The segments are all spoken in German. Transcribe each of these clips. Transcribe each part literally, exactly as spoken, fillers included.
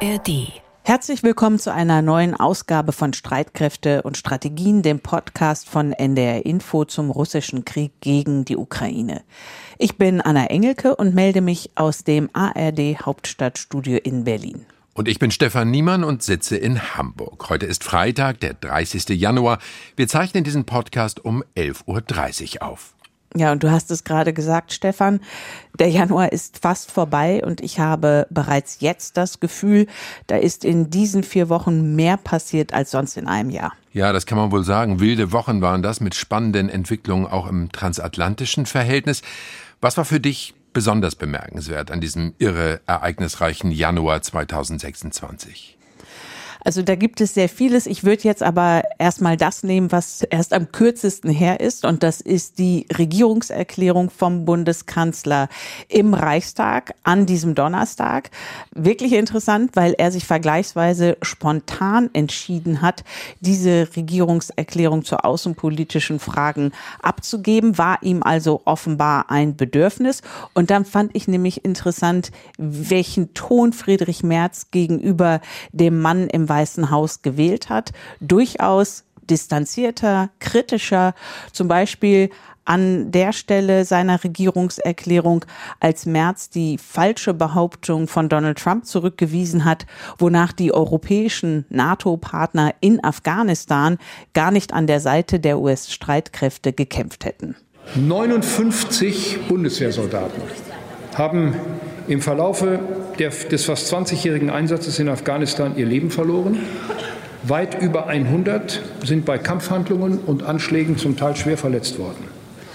A R D. Herzlich willkommen zu einer neuen Ausgabe von Streitkräfte und Strategien, dem Podcast von N D R Info zum russischen Krieg gegen die Ukraine. Ich bin Anna Engelke und melde mich aus dem A R D Hauptstadtstudio in Berlin. Und ich bin Stefan Niemann und sitze in Hamburg. Heute ist Freitag, der dreißigsten Januar. Wir zeichnen diesen Podcast um elf Uhr dreißig auf. Ja, und du hast es gerade gesagt, Stefan, der Januar ist fast vorbei und ich habe bereits jetzt das Gefühl, da ist in diesen vier Wochen mehr passiert als sonst in einem Jahr. Ja, das kann man wohl sagen. Wilde Wochen waren das mit spannenden Entwicklungen auch im transatlantischen Verhältnis. Was war für dich besonders bemerkenswert an diesem irre ereignisreichen Januar zweitausendsechsundzwanzig? Also da gibt es sehr vieles. Ich würde jetzt aber erstmal das nehmen, was erst am kürzesten her ist. Und das ist die Regierungserklärung vom Bundeskanzler im Reichstag an diesem Donnerstag. Wirklich interessant, weil er sich vergleichsweise spontan entschieden hat, diese Regierungserklärung zu außenpolitischen Fragen abzugeben. War ihm also offenbar ein Bedürfnis. Und dann fand ich nämlich interessant, welchen Ton Friedrich Merz gegenüber dem Mann im Weißen Haus gewählt hat. Durchaus distanzierter, kritischer, zum Beispiel an der Stelle seiner Regierungserklärung, als Merz die falsche Behauptung von Donald Trump zurückgewiesen hat, wonach die europäischen NATO-Partner in Afghanistan gar nicht an der Seite der U S-Streitkräfte gekämpft hätten. neunundfünfzig Bundeswehrsoldaten haben im Verlaufe der, des fast zwanzigjährigen Einsatzes in Afghanistan ihr Leben verloren. Weit über hundert sind bei Kampfhandlungen und Anschlägen zum Teil schwer verletzt worden.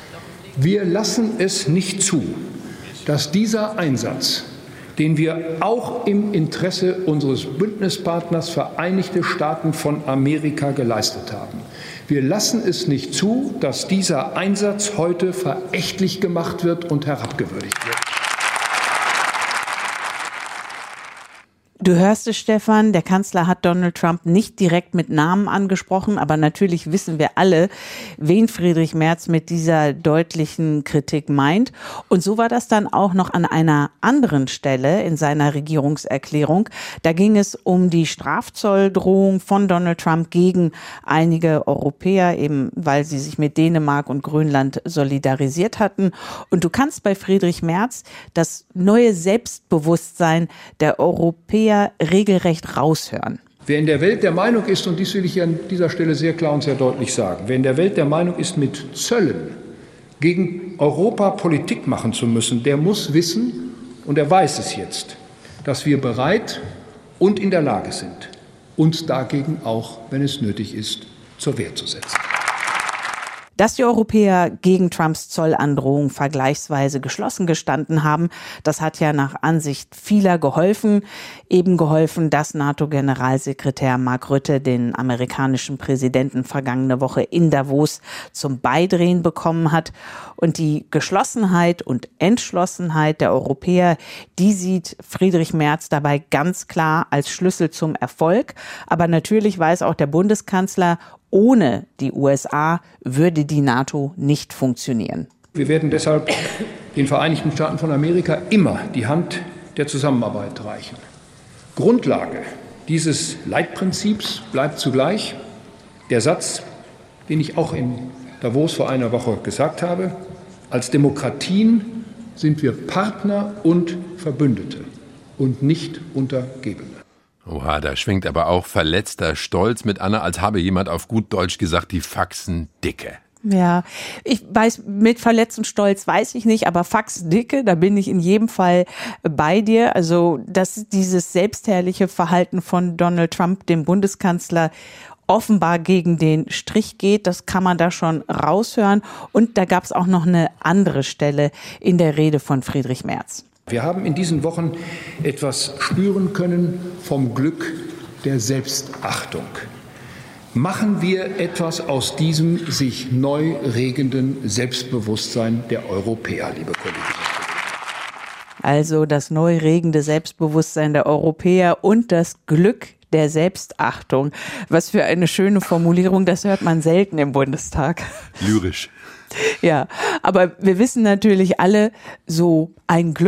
Wir lassen es nicht zu, dass dieser Einsatz, den wir auch im Interesse unseres Bündnispartners Vereinigte Staaten von Amerika geleistet haben, wir lassen es nicht zu, dass dieser Einsatz heute verächtlich gemacht wird und herabgewürdigt wird. Du hörst es, Stefan, der Kanzler hat Donald Trump nicht direkt mit Namen angesprochen, aber natürlich wissen wir alle, wen Friedrich Merz mit dieser deutlichen Kritik meint. Und so war das dann auch noch an einer anderen Stelle in seiner Regierungserklärung. Da ging es um die Strafzolldrohung von Donald Trump gegen einige Europäer, eben weil sie sich mit Dänemark und Grönland solidarisiert hatten. Und du kannst bei Friedrich Merz das neue Selbstbewusstsein der Europäer regelrecht raushören. Wer in der Welt der Meinung ist, und dies will ich an dieser Stelle sehr klar und sehr deutlich sagen, wer in der Welt der Meinung ist, mit Zöllen gegen Europa Politik machen zu müssen, der muss wissen, und er weiß es jetzt, dass wir bereit und in der Lage sind, uns dagegen auch, wenn es nötig ist, zur Wehr zu setzen. Dass die Europäer gegen Trumps Zollandrohung vergleichsweise geschlossen gestanden haben, das hat ja nach Ansicht vieler geholfen. Eben geholfen, dass NATO-Generalsekretär Mark Rutte den amerikanischen Präsidenten vergangene Woche in Davos zum Beidrehen bekommen hat. Und die Geschlossenheit und Entschlossenheit der Europäer, die sieht Friedrich Merz dabei ganz klar als Schlüssel zum Erfolg. Aber natürlich weiß auch der Bundeskanzler, ohne die U S A würde die NATO nicht funktionieren. Wir werden deshalb den Vereinigten Staaten von Amerika immer die Hand der Zusammenarbeit reichen. Grundlage dieses Leitprinzips bleibt zugleich der Satz, den ich auch in Davos vor einer Woche gesagt habe: Als Demokratien sind wir Partner und Verbündete und nicht Untergebene. Oha, da schwingt aber auch verletzter Stolz mit, Anna, als habe jemand auf gut Deutsch gesagt, die Faxen dicke. Ja, ich weiß, mit verletztem Stolz weiß ich nicht, aber Faxen dicke, da bin ich in jedem Fall bei dir. Also, dass dieses selbstherrliche Verhalten von Donald Trump, dem Bundeskanzler, offenbar gegen den Strich geht, das kann man da schon raushören. Und da gab es auch noch eine andere Stelle in der Rede von Friedrich Merz. Wir haben in diesen Wochen etwas spüren können vom Glück der Selbstachtung. Machen wir etwas aus diesem sich neu regenden Selbstbewusstsein der Europäer, liebe Kolleginnen und Kollegen. Also das neu regende Selbstbewusstsein der Europäer und das Glück der Selbstachtung. Was für eine schöne Formulierung, das hört man selten im Bundestag. Lyrisch. Ja, aber wir wissen natürlich alle, so ein Glück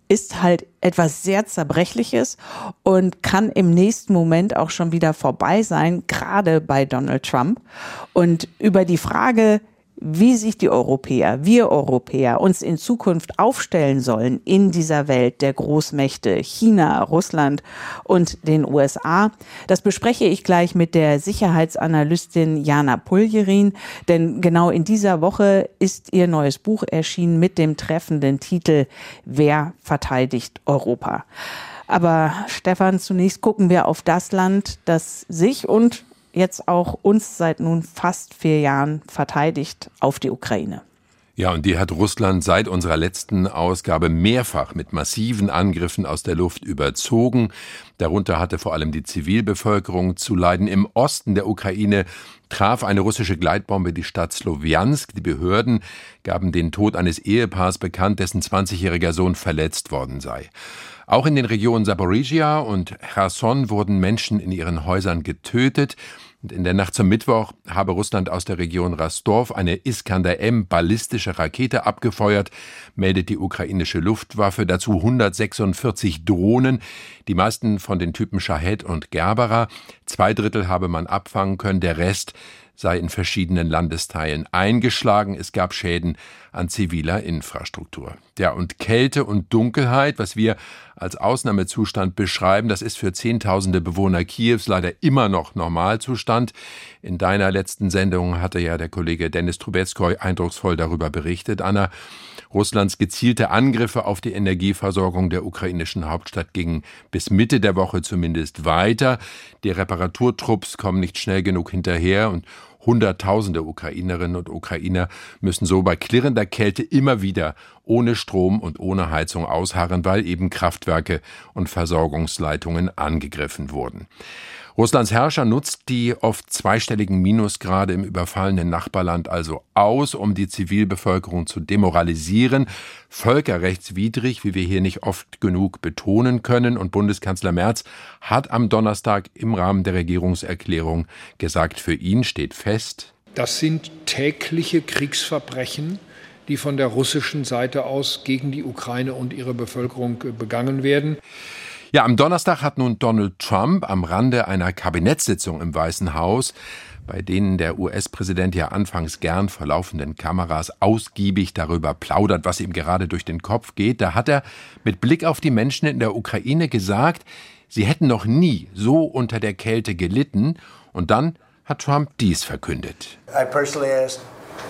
ist halt etwas sehr Zerbrechliches und kann im nächsten Moment auch schon wieder vorbei sein, gerade bei Donald Trump. Und über die Frage, wie sich die Europäer, wir Europäer, uns in Zukunft aufstellen sollen in dieser Welt der Großmächte China, Russland und den U S A. Das bespreche ich gleich mit der Sicherheitsanalystin Jana Puljerin, denn genau in dieser Woche ist ihr neues Buch erschienen mit dem treffenden Titel Wer verteidigt Europa? Aber Stefan, zunächst gucken wir auf das Land, das sich und jetzt auch uns seit nun fast vier Jahren verteidigt, auf die Ukraine. Ja, und die hat Russland seit unserer letzten Ausgabe mehrfach mit massiven Angriffen aus der Luft überzogen. Darunter hatte vor allem die Zivilbevölkerung zu leiden. Im Osten der Ukraine traf eine russische Gleitbombe die Stadt Slowjansk. Die Behörden gaben den Tod eines Ehepaars bekannt, dessen zwanzigjähriger Sohn verletzt worden sei. Auch in den Regionen Saporizhia und Cherson wurden Menschen in ihren Häusern getötet. Und in der Nacht zum Mittwoch habe Russland aus der Region Rostov eine Iskander M ballistische Rakete abgefeuert, meldet die ukrainische Luftwaffe. Dazu hundertsechsundvierzig Drohnen, die meisten von den Typen Shahed und Gerbera. Zwei Drittel habe man abfangen können, der Rest sei in verschiedenen Landesteilen eingeschlagen. Es gab Schäden an ziviler Infrastruktur. Ja, und Kälte und Dunkelheit, was wir als Ausnahmezustand beschreiben, das ist für Zehntausende Bewohner Kiews leider immer noch Normalzustand. In deiner letzten Sendung hatte ja der Kollege Dennis Trubetskoy eindrucksvoll darüber berichtet, Anna. Russlands gezielte Angriffe auf die Energieversorgung der ukrainischen Hauptstadt gingen bis Mitte der Woche zumindest weiter. Die Reparaturtrupps kommen nicht schnell genug hinterher und Hunderttausende Ukrainerinnen und Ukrainer müssen so bei klirrender Kälte immer wieder ohne Strom und ohne Heizung ausharren, weil eben Kraftwerke und Versorgungsleitungen angegriffen wurden. Russlands Herrscher nutzt die oft zweistelligen Minusgrade im überfallenen Nachbarland also aus, um die Zivilbevölkerung zu demoralisieren. Völkerrechtswidrig, wie wir hier nicht oft genug betonen können. Und Bundeskanzler Merz hat am Donnerstag im Rahmen der Regierungserklärung gesagt, für ihn steht fest: Das sind tägliche Kriegsverbrechen, die von der russischen Seite aus gegen die Ukraine und ihre Bevölkerung begangen werden. Ja, am Donnerstag hat nun Donald Trump am Rande einer Kabinettssitzung im Weißen Haus, bei denen der U S-Präsident ja anfangs gern vor laufenden Kameras ausgiebig darüber plaudert, was ihm gerade durch den Kopf geht, da hat er mit Blick auf die Menschen in der Ukraine gesagt, sie hätten noch nie so unter der Kälte gelitten. Und dann hat Trump dies verkündet. I personally asked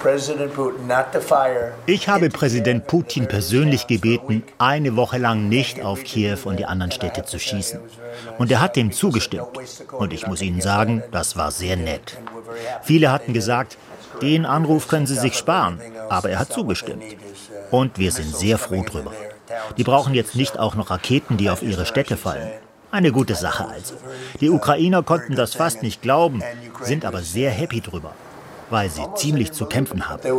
Ich habe Präsident Putin persönlich gebeten, eine Woche lang nicht auf Kiew und die anderen Städte zu schießen. Und er hat dem zugestimmt. Und ich muss Ihnen sagen, das war sehr nett. Viele hatten gesagt, den Anruf können Sie sich sparen. Aber er hat zugestimmt. Und wir sind sehr froh drüber. Die brauchen jetzt nicht auch noch Raketen, die auf ihre Städte fallen. Eine gute Sache also. Die Ukrainer konnten das fast nicht glauben, sind aber sehr happy drüber, weil sie ziemlich zu kämpfen haben.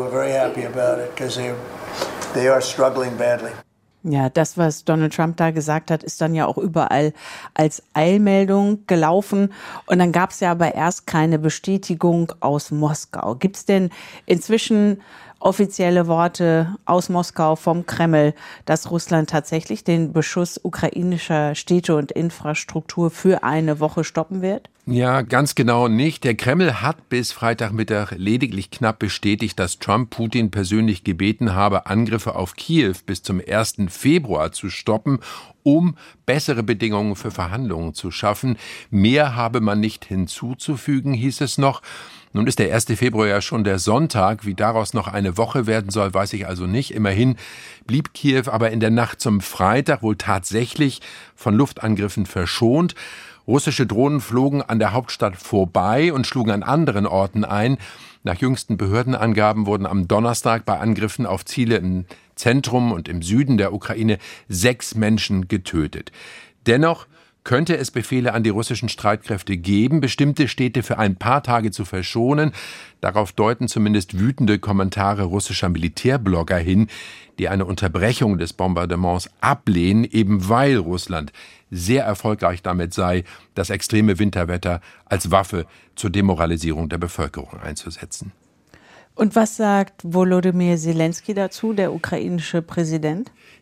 Ja, das, was Donald Trump da gesagt hat, ist dann ja auch überall als Eilmeldung gelaufen. Und dann gab es ja aber erst keine Bestätigung aus Moskau. Gibt es denn inzwischen offizielle Worte aus Moskau vom Kreml, dass Russland tatsächlich den Beschuss ukrainischer Städte und Infrastruktur für eine Woche stoppen wird? Ja, ganz genau nicht. Der Kreml hat bis Freitagmittag lediglich knapp bestätigt, dass Trump Putin persönlich gebeten habe, Angriffe auf Kiew bis zum ersten Februar zu stoppen, um bessere Bedingungen für Verhandlungen zu schaffen. Mehr habe man nicht hinzuzufügen, hieß es noch. Nun ist der erste Februar ja schon der Sonntag. Wie daraus noch eine Woche werden soll, weiß ich also nicht. Immerhin blieb Kiew aber in der Nacht zum Freitag wohl tatsächlich von Luftangriffen verschont. Russische Drohnen flogen an der Hauptstadt vorbei und schlugen an anderen Orten ein. Nach jüngsten Behördenangaben wurden am Donnerstag bei Angriffen auf Ziele im Zentrum und im Süden der Ukraine sechs Menschen getötet. Dennoch könnte es Befehle an die russischen Streitkräfte geben, bestimmte Städte für ein paar Tage zu verschonen. Darauf deuten zumindest wütende Kommentare russischer Militärblogger hin, die eine Unterbrechung des Bombardements ablehnen, eben weil Russland sehr erfolgreich damit sei, das extreme Winterwetter als Waffe zur Demoralisierung der Bevölkerung einzusetzen. Und was sagt Volodymyr Zelensky dazu, der ukrainische Präsident?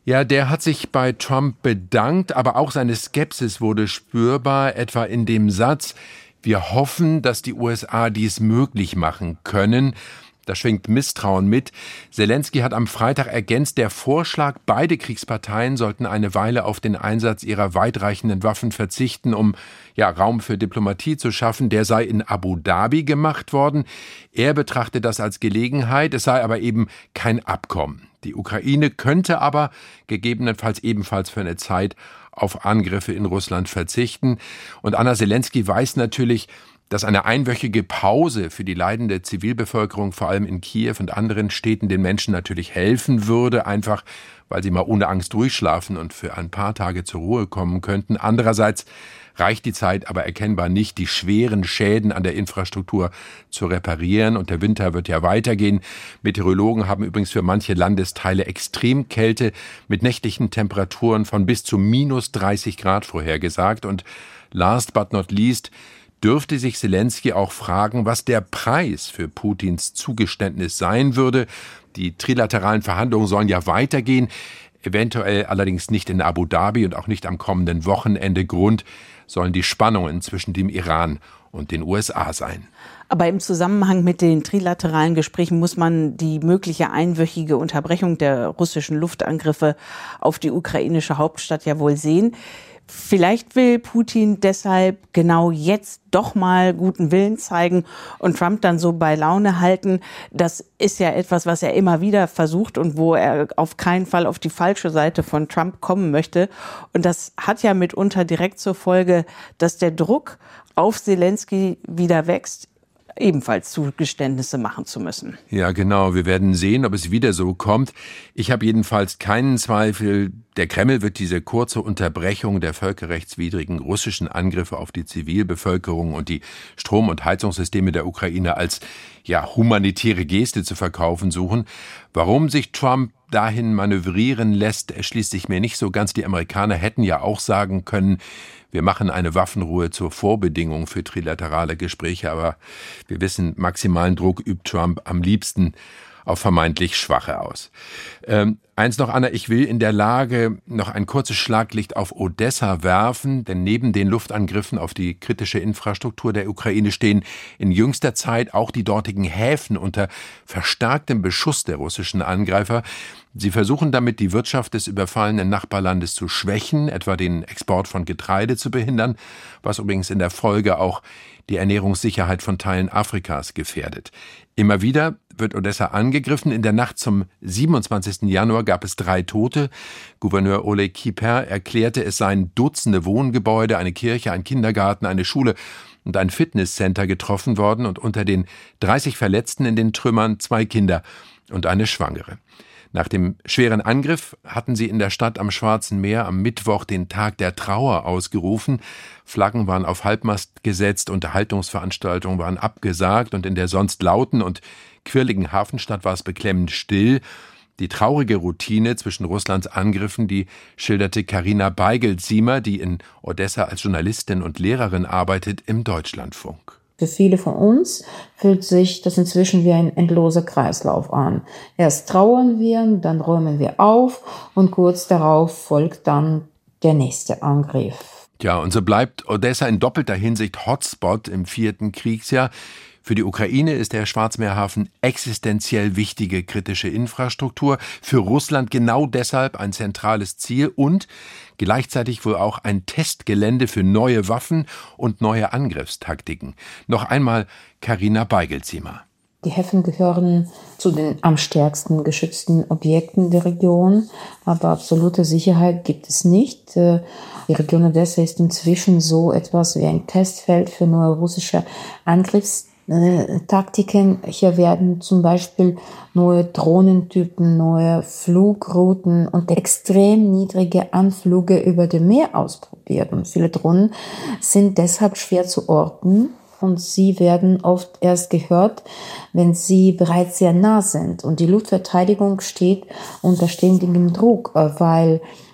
Ja, der hat sich bei Trump bedankt, aber auch seine Skepsis wurde spürbar, etwa in dem Satz: Wir hoffen, dass die U S A dies möglich machen können. Da schwingt Misstrauen mit. Zelensky hat am Freitag ergänzt, der Vorschlag, beide Kriegsparteien sollten eine Weile auf den Einsatz ihrer weitreichenden Waffen verzichten, um ja, Raum für Diplomatie zu schaffen, der sei in Abu Dhabi gemacht worden. Er betrachte das als Gelegenheit, es sei aber eben kein Abkommen. Die Ukraine könnte aber gegebenenfalls ebenfalls für eine Zeit auf Angriffe in Russland verzichten. Und Anna, Zelensky weiß natürlich, dass eine einwöchige Pause für die leidende Zivilbevölkerung, vor allem in Kiew und anderen Städten, den Menschen natürlich helfen würde, einfach weil sie mal ohne Angst durchschlafen und für ein paar Tage zur Ruhe kommen könnten. Andererseits reicht die Zeit aber erkennbar nicht, die schweren Schäden an der Infrastruktur zu reparieren. Und der Winter wird ja weitergehen. Meteorologen haben übrigens für manche Landesteile Extremkälte mit nächtlichen Temperaturen von bis zu minus dreißig Grad vorhergesagt. Und last but not least dürfte sich Zelensky auch fragen, was der Preis für Putins Zugeständnis sein würde. Die trilateralen Verhandlungen sollen ja weitergehen, eventuell allerdings nicht in Abu Dhabi und auch nicht am kommenden Wochenende. Grund sollen die Spannungen zwischen dem Iran und den U S A sein. Aber im Zusammenhang mit den trilateralen Gesprächen muss man die mögliche einwöchige Unterbrechung der russischen Luftangriffe auf die ukrainische Hauptstadt ja wohl sehen. Vielleicht will Putin deshalb genau jetzt doch mal guten Willen zeigen und Trump dann so bei Laune halten. Das ist ja etwas, was er immer wieder versucht und wo er auf keinen Fall auf die falsche Seite von Trump kommen möchte. Und das hat ja mitunter direkt zur Folge, dass der Druck auf Zelensky wieder wächst, ebenfalls Zugeständnisse machen zu müssen. Ja, genau. Wir werden sehen, ob es wieder so kommt. Ich habe jedenfalls keinen Zweifel, der Kreml wird diese kurze Unterbrechung der völkerrechtswidrigen russischen Angriffe auf die Zivilbevölkerung und die Strom- und Heizungssysteme der Ukraine als ja humanitäre Geste zu verkaufen suchen. Warum sich Trump dahin manövrieren lässt, erschließt sich mir nicht so ganz. Die Amerikaner hätten ja auch sagen können, wir machen eine Waffenruhe zur Vorbedingung für trilaterale Gespräche, aber wir wissen, maximalen Druck übt Trump am liebsten auf vermeintlich Schwache aus. Ähm, eins noch, Anna, ich will in der Lage noch ein kurzes Schlaglicht auf Odessa werfen, denn neben den Luftangriffen auf die kritische Infrastruktur der Ukraine stehen in jüngster Zeit auch die dortigen Häfen unter verstärktem Beschuss der russischen Angreifer. Sie versuchen damit, die Wirtschaft des überfallenen Nachbarlandes zu schwächen, etwa den Export von Getreide zu behindern, was übrigens in der Folge auch die Ernährungssicherheit von Teilen Afrikas gefährdet. Immer wieder wird Odessa angegriffen. In der Nacht zum siebenundzwanzigsten Januar gab es drei Tote. Gouverneur Oleg Kiper erklärte, es seien Dutzende Wohngebäude, eine Kirche, ein Kindergarten, eine Schule und ein Fitnesscenter getroffen worden und unter den dreißig Verletzten in den Trümmern zwei Kinder und eine Schwangere. Nach dem schweren Angriff hatten sie in der Stadt am Schwarzen Meer am Mittwoch den Tag der Trauer ausgerufen. Flaggen waren auf Halbmast gesetzt, Unterhaltungsveranstaltungen waren abgesagt und in der sonst lauten und quirligen Hafenstadt war es beklemmend still. Die traurige Routine zwischen Russlands Angriffen, die schilderte Carina Beigel-Siemer, die in Odessa als Journalistin und Lehrerin arbeitet, im Deutschlandfunk. Für viele von uns fühlt sich das inzwischen wie ein endloser Kreislauf an. Erst trauern wir, dann räumen wir auf und kurz darauf folgt dann der nächste Angriff. Ja, und so bleibt Odessa in doppelter Hinsicht Hotspot im vierten Kriegsjahr. Für die Ukraine ist der Schwarzmeerhafen existenziell wichtige kritische Infrastruktur, für Russland genau deshalb ein zentrales Ziel und gleichzeitig wohl auch ein Testgelände für neue Waffen und neue Angriffstaktiken. Noch einmal Carina Beigel-Siemer. Die Häfen gehören zu den am stärksten geschützten Objekten der Region, aber absolute Sicherheit gibt es nicht. Die Region Odessa ist inzwischen so etwas wie ein Testfeld für neue russische Angriffstaktiken. Taktiken. Hier werden zum Beispiel neue Drohnentypen, neue Flugrouten und extrem niedrige Anflüge über dem Meer ausprobiert. Und viele Drohnen sind deshalb schwer zu orten und sie werden oft erst gehört, wenn sie bereits sehr nah sind. Und die Luftverteidigung steht unter ständigem Druck, weil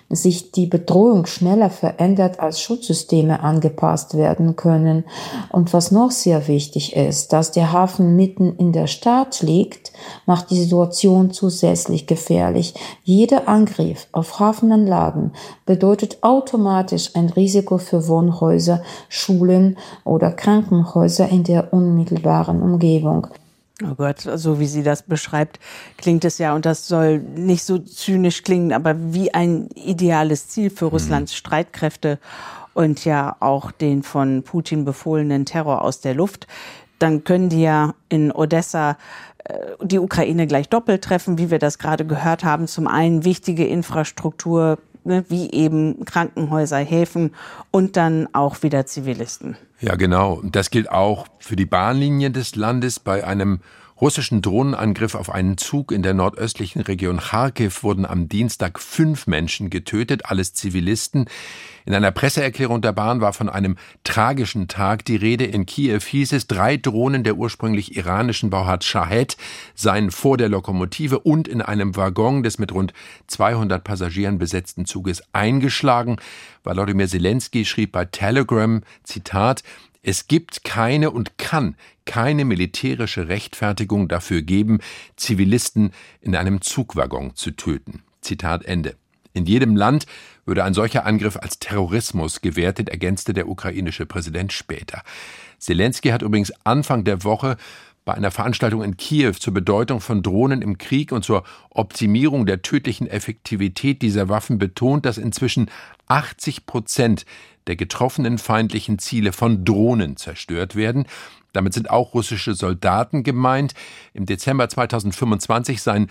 sich die Bedrohung schneller verändert, als Schutzsysteme angepasst werden können. Und was noch sehr wichtig ist, dass der Hafen mitten in der Stadt liegt, macht die Situation zusätzlich gefährlich. Jeder Angriff auf Hafenanlagen bedeutet automatisch ein Risiko für Wohnhäuser, Schulen oder Krankenhäuser in der unmittelbaren Umgebung. Oh Gott, so wie sie das beschreibt, klingt es ja, und das soll nicht so zynisch klingen, aber wie ein ideales Ziel für Russlands mhm. Streitkräfte und ja auch den von Putin befohlenen Terror aus der Luft. Dann können die ja in Odessa äh, die Ukraine gleich doppelt treffen, wie wir das gerade gehört haben. Zum einen wichtige Infrastruktur, ne, wie eben Krankenhäuser, Häfen und dann auch wieder Zivilisten. Ja, genau. Das gilt auch für die Bahnlinien des Landes. Bei einem russischen Drohnenangriff auf einen Zug in der nordöstlichen Region Charkiw wurden am Dienstag fünf Menschen getötet, alles Zivilisten. In einer Presseerklärung der Bahn war von einem tragischen Tag die Rede. In Kiew hieß es, drei Drohnen der ursprünglich iranischen Bauart Shahed seien vor der Lokomotive und in einem Waggon des mit rund zweihundert Passagieren besetzten Zuges eingeschlagen. Volodymyr Zelensky schrieb bei Telegram, Zitat, es gibt keine und kann keine militärische Rechtfertigung dafür geben, Zivilisten in einem Zugwaggon zu töten. Zitat Ende. In jedem Land würde ein solcher Angriff als Terrorismus gewertet, ergänzte der ukrainische Präsident später. Zelensky hat übrigens Anfang der Woche bei einer Veranstaltung in Kiew zur Bedeutung von Drohnen im Krieg und zur Optimierung der tödlichen Effektivität dieser Waffen betont, dass inzwischen achtzig Prozent der getroffenen feindlichen Ziele von Drohnen zerstört werden. Damit sind auch russische Soldaten gemeint. Im Dezember zweitausendfünfundzwanzig seien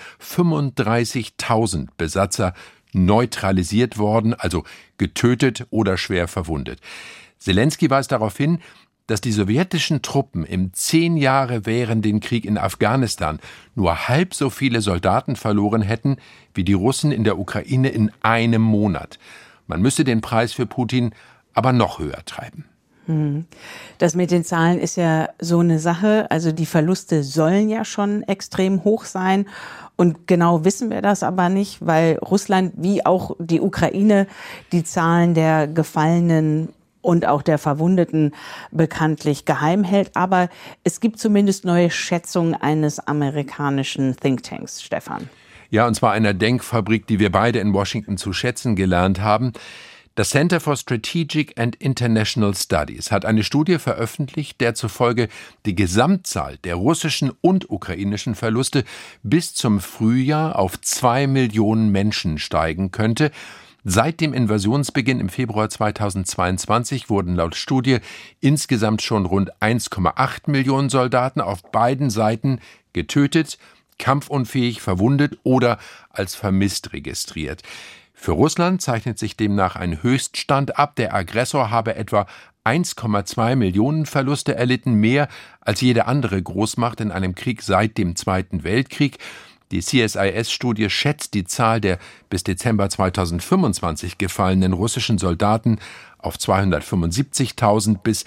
fünfunddreißigtausend Besatzer neutralisiert worden, also getötet oder schwer verwundet. Zelensky weist darauf hin, dass die sowjetischen Truppen im zehn Jahre währenden Krieg in Afghanistan nur halb so viele Soldaten verloren hätten wie die Russen in der Ukraine in einem Monat. Man müsse den Preis für Putin aber noch höher treiben. Das mit den Zahlen ist ja so eine Sache. Also die Verluste sollen ja schon extrem hoch sein. Und genau wissen wir das aber nicht, weil Russland wie auch die Ukraine die Zahlen der Gefallenen und auch der Verwundeten bekanntlich geheim hält. Aber es gibt zumindest neue Schätzungen eines amerikanischen Thinktanks, Stefan. Ja, und zwar einer Denkfabrik, die wir beide in Washington zu schätzen gelernt haben. Das Center for Strategic and International Studies hat eine Studie veröffentlicht, der zufolge die Gesamtzahl der russischen und ukrainischen Verluste bis zum Frühjahr auf zwei Millionen Menschen steigen könnte. Seit dem Invasionsbeginn im Februar zweitausendzweiundzwanzig wurden laut Studie insgesamt schon rund eins Komma acht Millionen Soldaten auf beiden Seiten getötet, kampfunfähig, verwundet oder als vermisst registriert. Für Russland zeichnet sich demnach ein Höchststand ab. Der Aggressor habe etwa eins Komma zwei Millionen Verluste erlitten, mehr als jede andere Großmacht in einem Krieg seit dem Zweiten Weltkrieg. Die C S I S-Studie schätzt die Zahl der bis Dezember zweitausendfünfundzwanzig gefallenen russischen Soldaten auf zweihundertfünfundsiebzigtausend bis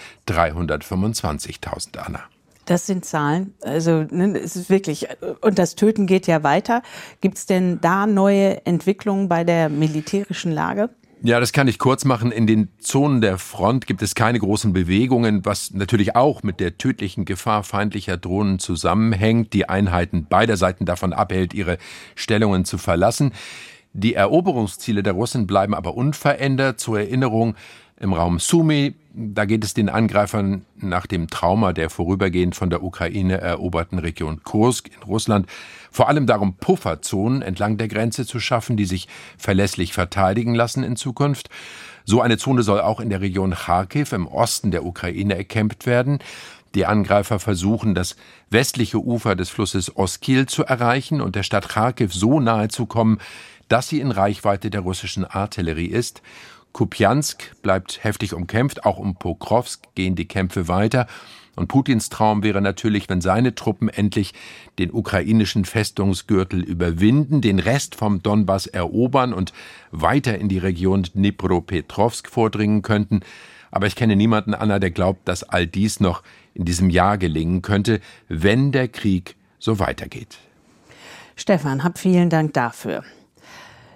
dreihundertfünfundzwanzigtausend, Anna. Das sind Zahlen, also ne, es ist wirklich, und das Töten geht ja weiter. Gibt es denn da neue Entwicklungen bei der militärischen Lage? Ja, das kann ich kurz machen. In den Zonen der Front gibt es keine großen Bewegungen, was natürlich auch mit der tödlichen Gefahr feindlicher Drohnen zusammenhängt, die Einheiten beider Seiten davon abhält, ihre Stellungen zu verlassen. Die Eroberungsziele der Russen bleiben aber unverändert. Zur Erinnerung, im Raum Sumy, da geht es den Angreifern nach dem Trauma der vorübergehend von der Ukraine eroberten Region Kursk in Russland vor allem darum, Pufferzonen entlang der Grenze zu schaffen, die sich verlässlich verteidigen lassen in Zukunft. So eine Zone soll auch in der Region Charkiw im Osten der Ukraine erkämpft werden. Die Angreifer versuchen, das westliche Ufer des Flusses Oskil zu erreichen und der Stadt Charkiw so nahe zu kommen, dass sie in Reichweite der russischen Artillerie ist. Kupiansk bleibt heftig umkämpft, auch um Pokrovsk gehen die Kämpfe weiter. Und Putins Traum wäre natürlich, wenn seine Truppen endlich den ukrainischen Festungsgürtel überwinden, den Rest vom Donbass erobern und weiter in die Region Dnipropetrovsk vordringen könnten. Aber ich kenne niemanden, Anna, der glaubt, dass all dies noch in diesem Jahr gelingen könnte, wenn der Krieg so weitergeht. Stefan, hab vielen Dank dafür.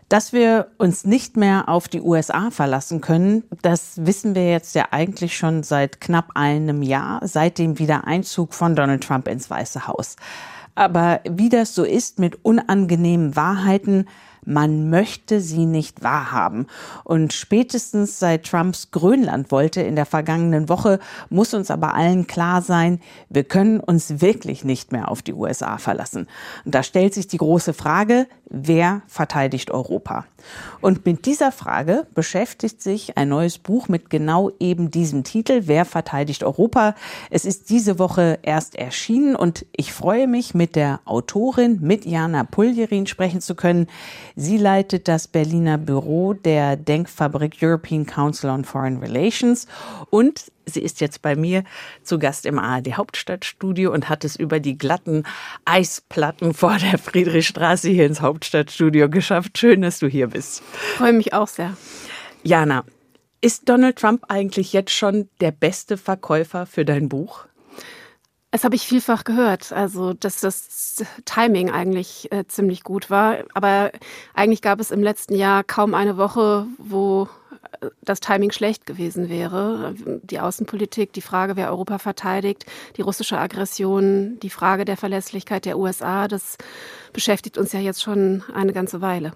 Dass wir uns nicht mehr auf die U S A verlassen können, das wissen wir jetzt ja eigentlich schon seit knapp einem Jahr, seit dem Wiedereinzug von Donald Trump ins Weiße Haus. Aber wie das so ist mit unangenehmen Wahrheiten, man möchte sie nicht wahrhaben. Und spätestens seit Trumps Grönland wollte in der vergangenen Woche, muss uns aber allen klar sein, wir können uns wirklich nicht mehr auf die U S A verlassen. Und da stellt sich die große Frage, wer verteidigt Europa? Und mit dieser Frage beschäftigt sich ein neues Buch mit genau eben diesem Titel, Wer verteidigt Europa? Es ist diese Woche erst erschienen und ich freue mich, mit der Autorin, mit Jana Puljerin sprechen zu können. Sie leitet das Berliner Büro der Denkfabrik European Council on Foreign Relations und sie ist jetzt bei mir zu Gast im A R D Hauptstadtstudio und hat es über die glatten Eisplatten vor der Friedrichstraße hier ins Hauptstadtstudio geschafft. Schön, dass du hier bist. Ich freue mich auch sehr. Jana, ist Donald Trump eigentlich jetzt schon der beste Verkäufer für dein Buch? Das habe ich vielfach gehört, also dass das Timing eigentlich äh, ziemlich gut war. Aber eigentlich gab es im letzten Jahr kaum eine Woche, wo das Timing schlecht gewesen wäre. Die Außenpolitik, die Frage, wer Europa verteidigt, die russische Aggression, die Frage der Verlässlichkeit der U S A, das beschäftigt uns ja jetzt schon eine ganze Weile.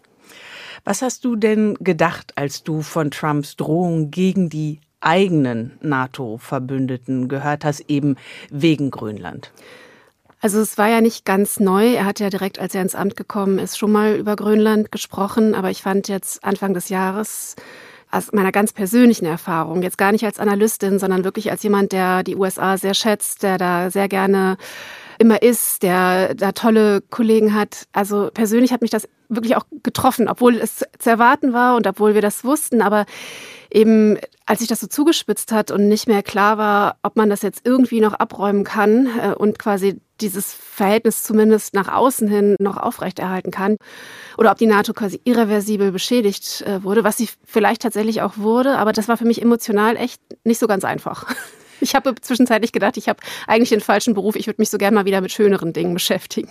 Was hast du denn gedacht, als du von Trumps Drohung gegen die eigenen NATO-Verbündeten gehört hast, eben wegen Grönland? Also es war ja nicht ganz neu. Er hat ja direkt, als er ins Amt gekommen ist, schon mal über Grönland gesprochen. Aber ich fand jetzt Anfang des Jahres aus meiner ganz persönlichen Erfahrung, jetzt gar nicht als Analystin, sondern wirklich als jemand, der die U S A sehr schätzt, der da sehr gerne immer ist, der da tolle Kollegen hat. Also persönlich hat mich das wirklich auch getroffen, obwohl es zu erwarten war und obwohl wir das wussten. Aber eben, als sich das so zugespitzt hat und nicht mehr klar war, ob man das jetzt irgendwie noch abräumen kann äh, und quasi dieses Verhältnis zumindest nach außen hin noch aufrechterhalten kann oder ob die NATO quasi irreversibel beschädigt äh, wurde, was sie vielleicht tatsächlich auch wurde. Aber das war für mich emotional echt nicht so ganz einfach. Ich habe zwischenzeitlich gedacht, ich habe eigentlich den falschen Beruf. Ich würde mich so gerne mal wieder mit schöneren Dingen beschäftigen.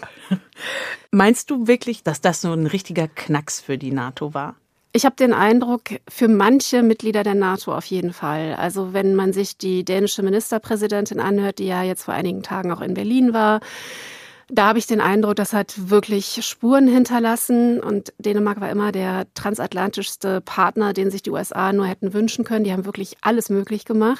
Meinst du wirklich, dass das so ein richtiger Knacks für die NATO war? Ich habe den Eindruck, für manche Mitglieder der NATO auf jeden Fall. Also wenn man sich die dänische Ministerpräsidentin anhört, die ja jetzt vor einigen Tagen auch in Berlin war, da habe ich den Eindruck, das hat wirklich Spuren hinterlassen. Und Dänemark war immer der transatlantischste Partner, den sich die U S A nur hätten wünschen können. Die haben wirklich alles möglich gemacht.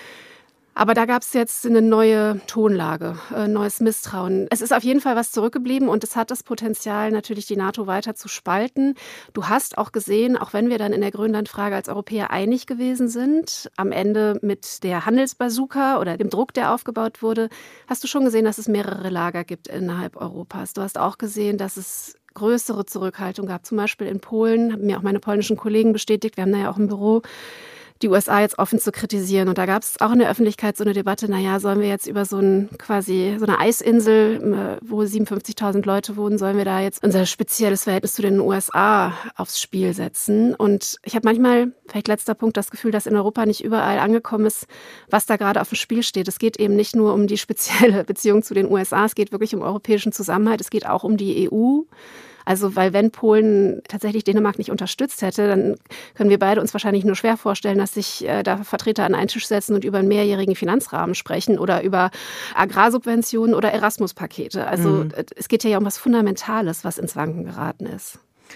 Aber da gab es jetzt eine neue Tonlage, ein neues Misstrauen. Es ist auf jeden Fall was zurückgeblieben und es hat das Potenzial, natürlich die NATO weiter zu spalten. Du hast auch gesehen, auch wenn wir dann in der Grönlandfrage als Europäer einig gewesen sind, am Ende mit der Handelsbazooka oder dem Druck, der aufgebaut wurde, hast du schon gesehen, dass es mehrere Lager gibt innerhalb Europas. Du hast auch gesehen, dass es größere Zurückhaltung gab, zum Beispiel in Polen, haben mir auch meine polnischen Kollegen bestätigt, wir haben da ja auch ein Büro, die U S A jetzt offen zu kritisieren. Und da gab es auch in der Öffentlichkeit so eine Debatte, naja, sollen wir jetzt über so ein quasi so eine Eisinsel, wo siebenundfünfzigtausend Leute wohnen, sollen wir da jetzt unser spezielles Verhältnis zu den U S A aufs Spiel setzen? Und ich habe manchmal, vielleicht letzter Punkt, das Gefühl, dass in Europa nicht überall angekommen ist, was da gerade auf dem Spiel steht. Es geht eben nicht nur um die spezielle Beziehung zu den U S A, es geht wirklich um europäischen Zusammenhalt, es geht auch um die E U. Also, weil wenn Polen tatsächlich Dänemark nicht unterstützt hätte, dann können wir beide uns wahrscheinlich nur schwer vorstellen, dass sich äh, da Vertreter an einen Tisch setzen und über einen mehrjährigen Finanzrahmen sprechen oder über Agrarsubventionen oder Erasmus-Pakete. Also mhm. es geht ja um was Fundamentales, was ins Wanken geraten ist.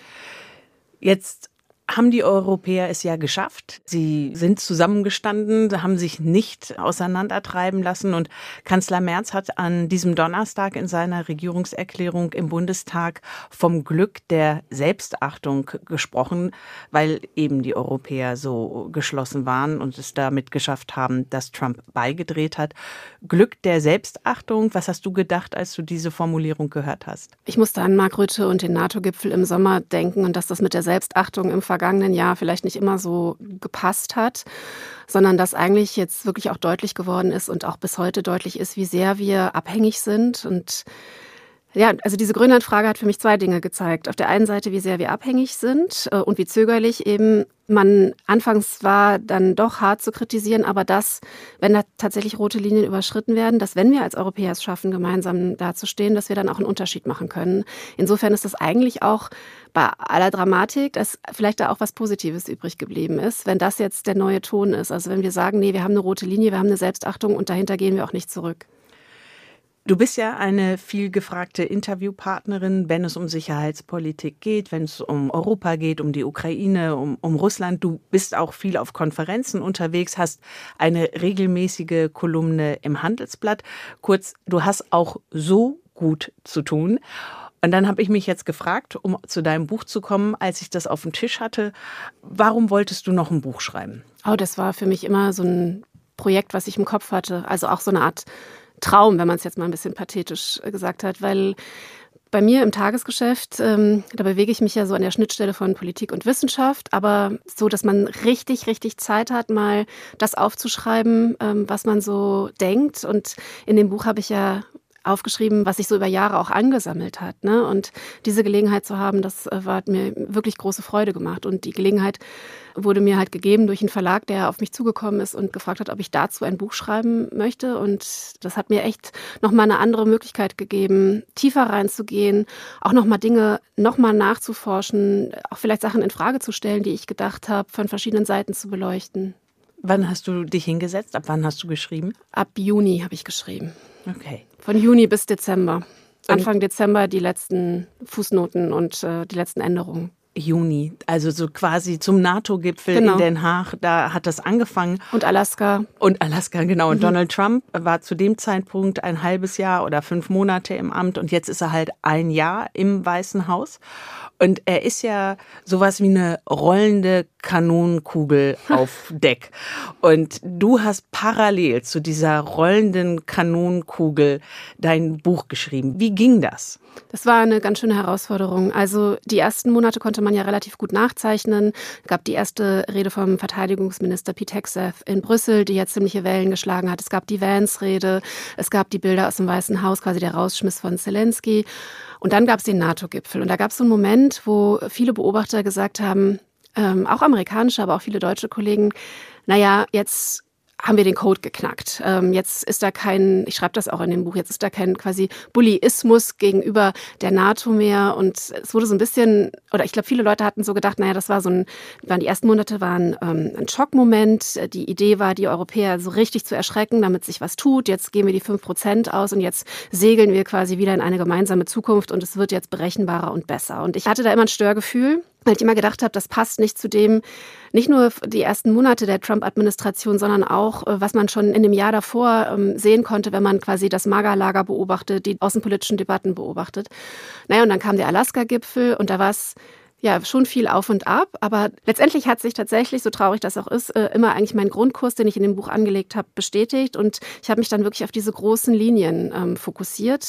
Jetzt haben die Europäer es ja geschafft. Sie sind zusammengestanden, haben sich nicht auseinandertreiben lassen. Und Kanzler Merz hat an diesem Donnerstag in seiner Regierungserklärung im Bundestag vom Glück der Selbstachtung gesprochen, weil eben die Europäer so geschlossen waren und es damit geschafft haben, dass Trump beigedreht hat. Glück der Selbstachtung, was hast du gedacht, als du diese Formulierung gehört hast? Ich musste an Mark Rutte und den NATO-Gipfel im Sommer denken und dass das mit der Selbstachtung im vergangenen Jahr vielleicht nicht immer so gepasst hat, sondern dass eigentlich jetzt wirklich auch deutlich geworden ist und auch bis heute deutlich ist, wie sehr wir abhängig sind. Und ja, also diese Grönland-Frage hat für mich zwei Dinge gezeigt. Auf der einen Seite, wie sehr wir abhängig sind und wie zögerlich eben man anfangs war dann doch hart zu kritisieren, aber dass, wenn da tatsächlich rote Linien überschritten werden, dass wenn wir als Europäer es schaffen, gemeinsam dazustehen, dass wir dann auch einen Unterschied machen können. Insofern ist das eigentlich auch bei aller Dramatik, dass vielleicht da auch was Positives übrig geblieben ist, wenn das jetzt der neue Ton ist. Also wenn wir sagen, nee, wir haben eine rote Linie, wir haben eine Selbstachtung und dahinter gehen wir auch nicht zurück. Du bist ja eine viel gefragte Interviewpartnerin, wenn es um Sicherheitspolitik geht, wenn es um Europa geht, um die Ukraine, um, um Russland. Du bist auch viel auf Konferenzen unterwegs, hast eine regelmäßige Kolumne im Handelsblatt. Kurz, du hast auch so gut zu tun. Und dann habe ich mich jetzt gefragt, um zu deinem Buch zu kommen, als ich das auf dem Tisch hatte, warum wolltest du noch ein Buch schreiben? Oh, das war für mich immer so ein Projekt, was ich im Kopf hatte. Also auch so eine Art Traum, wenn man es jetzt mal ein bisschen pathetisch gesagt hat, weil bei mir im Tagesgeschäft, ähm, da bewege ich mich ja so an der Schnittstelle von Politik und Wissenschaft, aber so, dass man richtig, richtig Zeit hat, mal das aufzuschreiben, ähm, was man so denkt. Und in dem Buch habe ich ja aufgeschrieben, was sich so über Jahre auch angesammelt hat, ne? Und diese Gelegenheit zu haben, das äh, hat mir wirklich große Freude gemacht. Und die Gelegenheit wurde mir halt gegeben durch einen Verlag, der auf mich zugekommen ist und gefragt hat, ob ich dazu ein Buch schreiben möchte. Und das hat mir echt nochmal eine andere Möglichkeit gegeben, tiefer reinzugehen, auch nochmal Dinge nochmal nachzuforschen, auch vielleicht Sachen in Frage zu stellen, die ich gedacht habe, von verschiedenen Seiten zu beleuchten. Wann hast du dich hingesetzt? Ab wann hast du geschrieben? Ab Juni habe ich geschrieben. Okay. Von Juni bis Dezember. Anfang Dezember die letzten Fußnoten und äh, die letzten Änderungen. Juni, also so quasi zum NATO-Gipfel genau. in Den Haag, da hat das angefangen. Und Alaska. Und Alaska, genau. Und Mhm. Donald Trump war zu dem Zeitpunkt ein halbes Jahr oder fünf Monate im Amt und jetzt ist er halt ein Jahr im Weißen Haus. Und er ist ja sowas wie eine rollende Kanonenkugel auf Deck. Und du hast parallel zu dieser rollenden Kanonenkugel dein Buch geschrieben. Wie ging das? Das war eine ganz schöne Herausforderung. Also die ersten Monate konnte man ja relativ gut nachzeichnen. Es gab die erste Rede vom Verteidigungsminister Pete Hegseth in Brüssel, die ja ziemliche Wellen geschlagen hat. Es gab die Vance-Rede, es gab die Bilder aus dem Weißen Haus, quasi der Rausschmiss von Zelensky. Und dann gab es den NATO-Gipfel. Und da gab es so einen Moment, wo viele Beobachter gesagt haben, ähm, auch amerikanische, aber auch viele deutsche Kollegen, naja, jetzt haben wir den Code geknackt. Ähm, jetzt ist da kein, ich schreibe das auch in dem Buch, jetzt ist da kein quasi Bullyismus gegenüber der NATO mehr. Und es wurde so ein bisschen, oder ich glaube, viele Leute hatten so gedacht, naja, das war so ein, waren die ersten Monate waren ähm, ein Schockmoment. Die Idee war, die Europäer so richtig zu erschrecken, damit sich was tut. Jetzt geben wir die fünf Prozent aus und jetzt segeln wir quasi wieder in eine gemeinsame Zukunft und es wird jetzt berechenbarer und besser. Und ich hatte da immer ein Störgefühl, weil ich immer gedacht habe, das passt nicht zu dem, nicht nur die ersten Monate der Trump-Administration, sondern auch, was man schon in dem Jahr davor ähm, sehen konnte, wenn man quasi das MAGA-Lager beobachtet, die außenpolitischen Debatten beobachtet. Naja, und dann kam der Alaska-Gipfel und da war es ja schon viel auf und ab, aber letztendlich hat sich tatsächlich, so traurig das auch ist, äh, immer eigentlich mein Grundkurs, den ich in dem Buch angelegt habe, bestätigt und ich habe mich dann wirklich auf diese großen Linien ähm, fokussiert.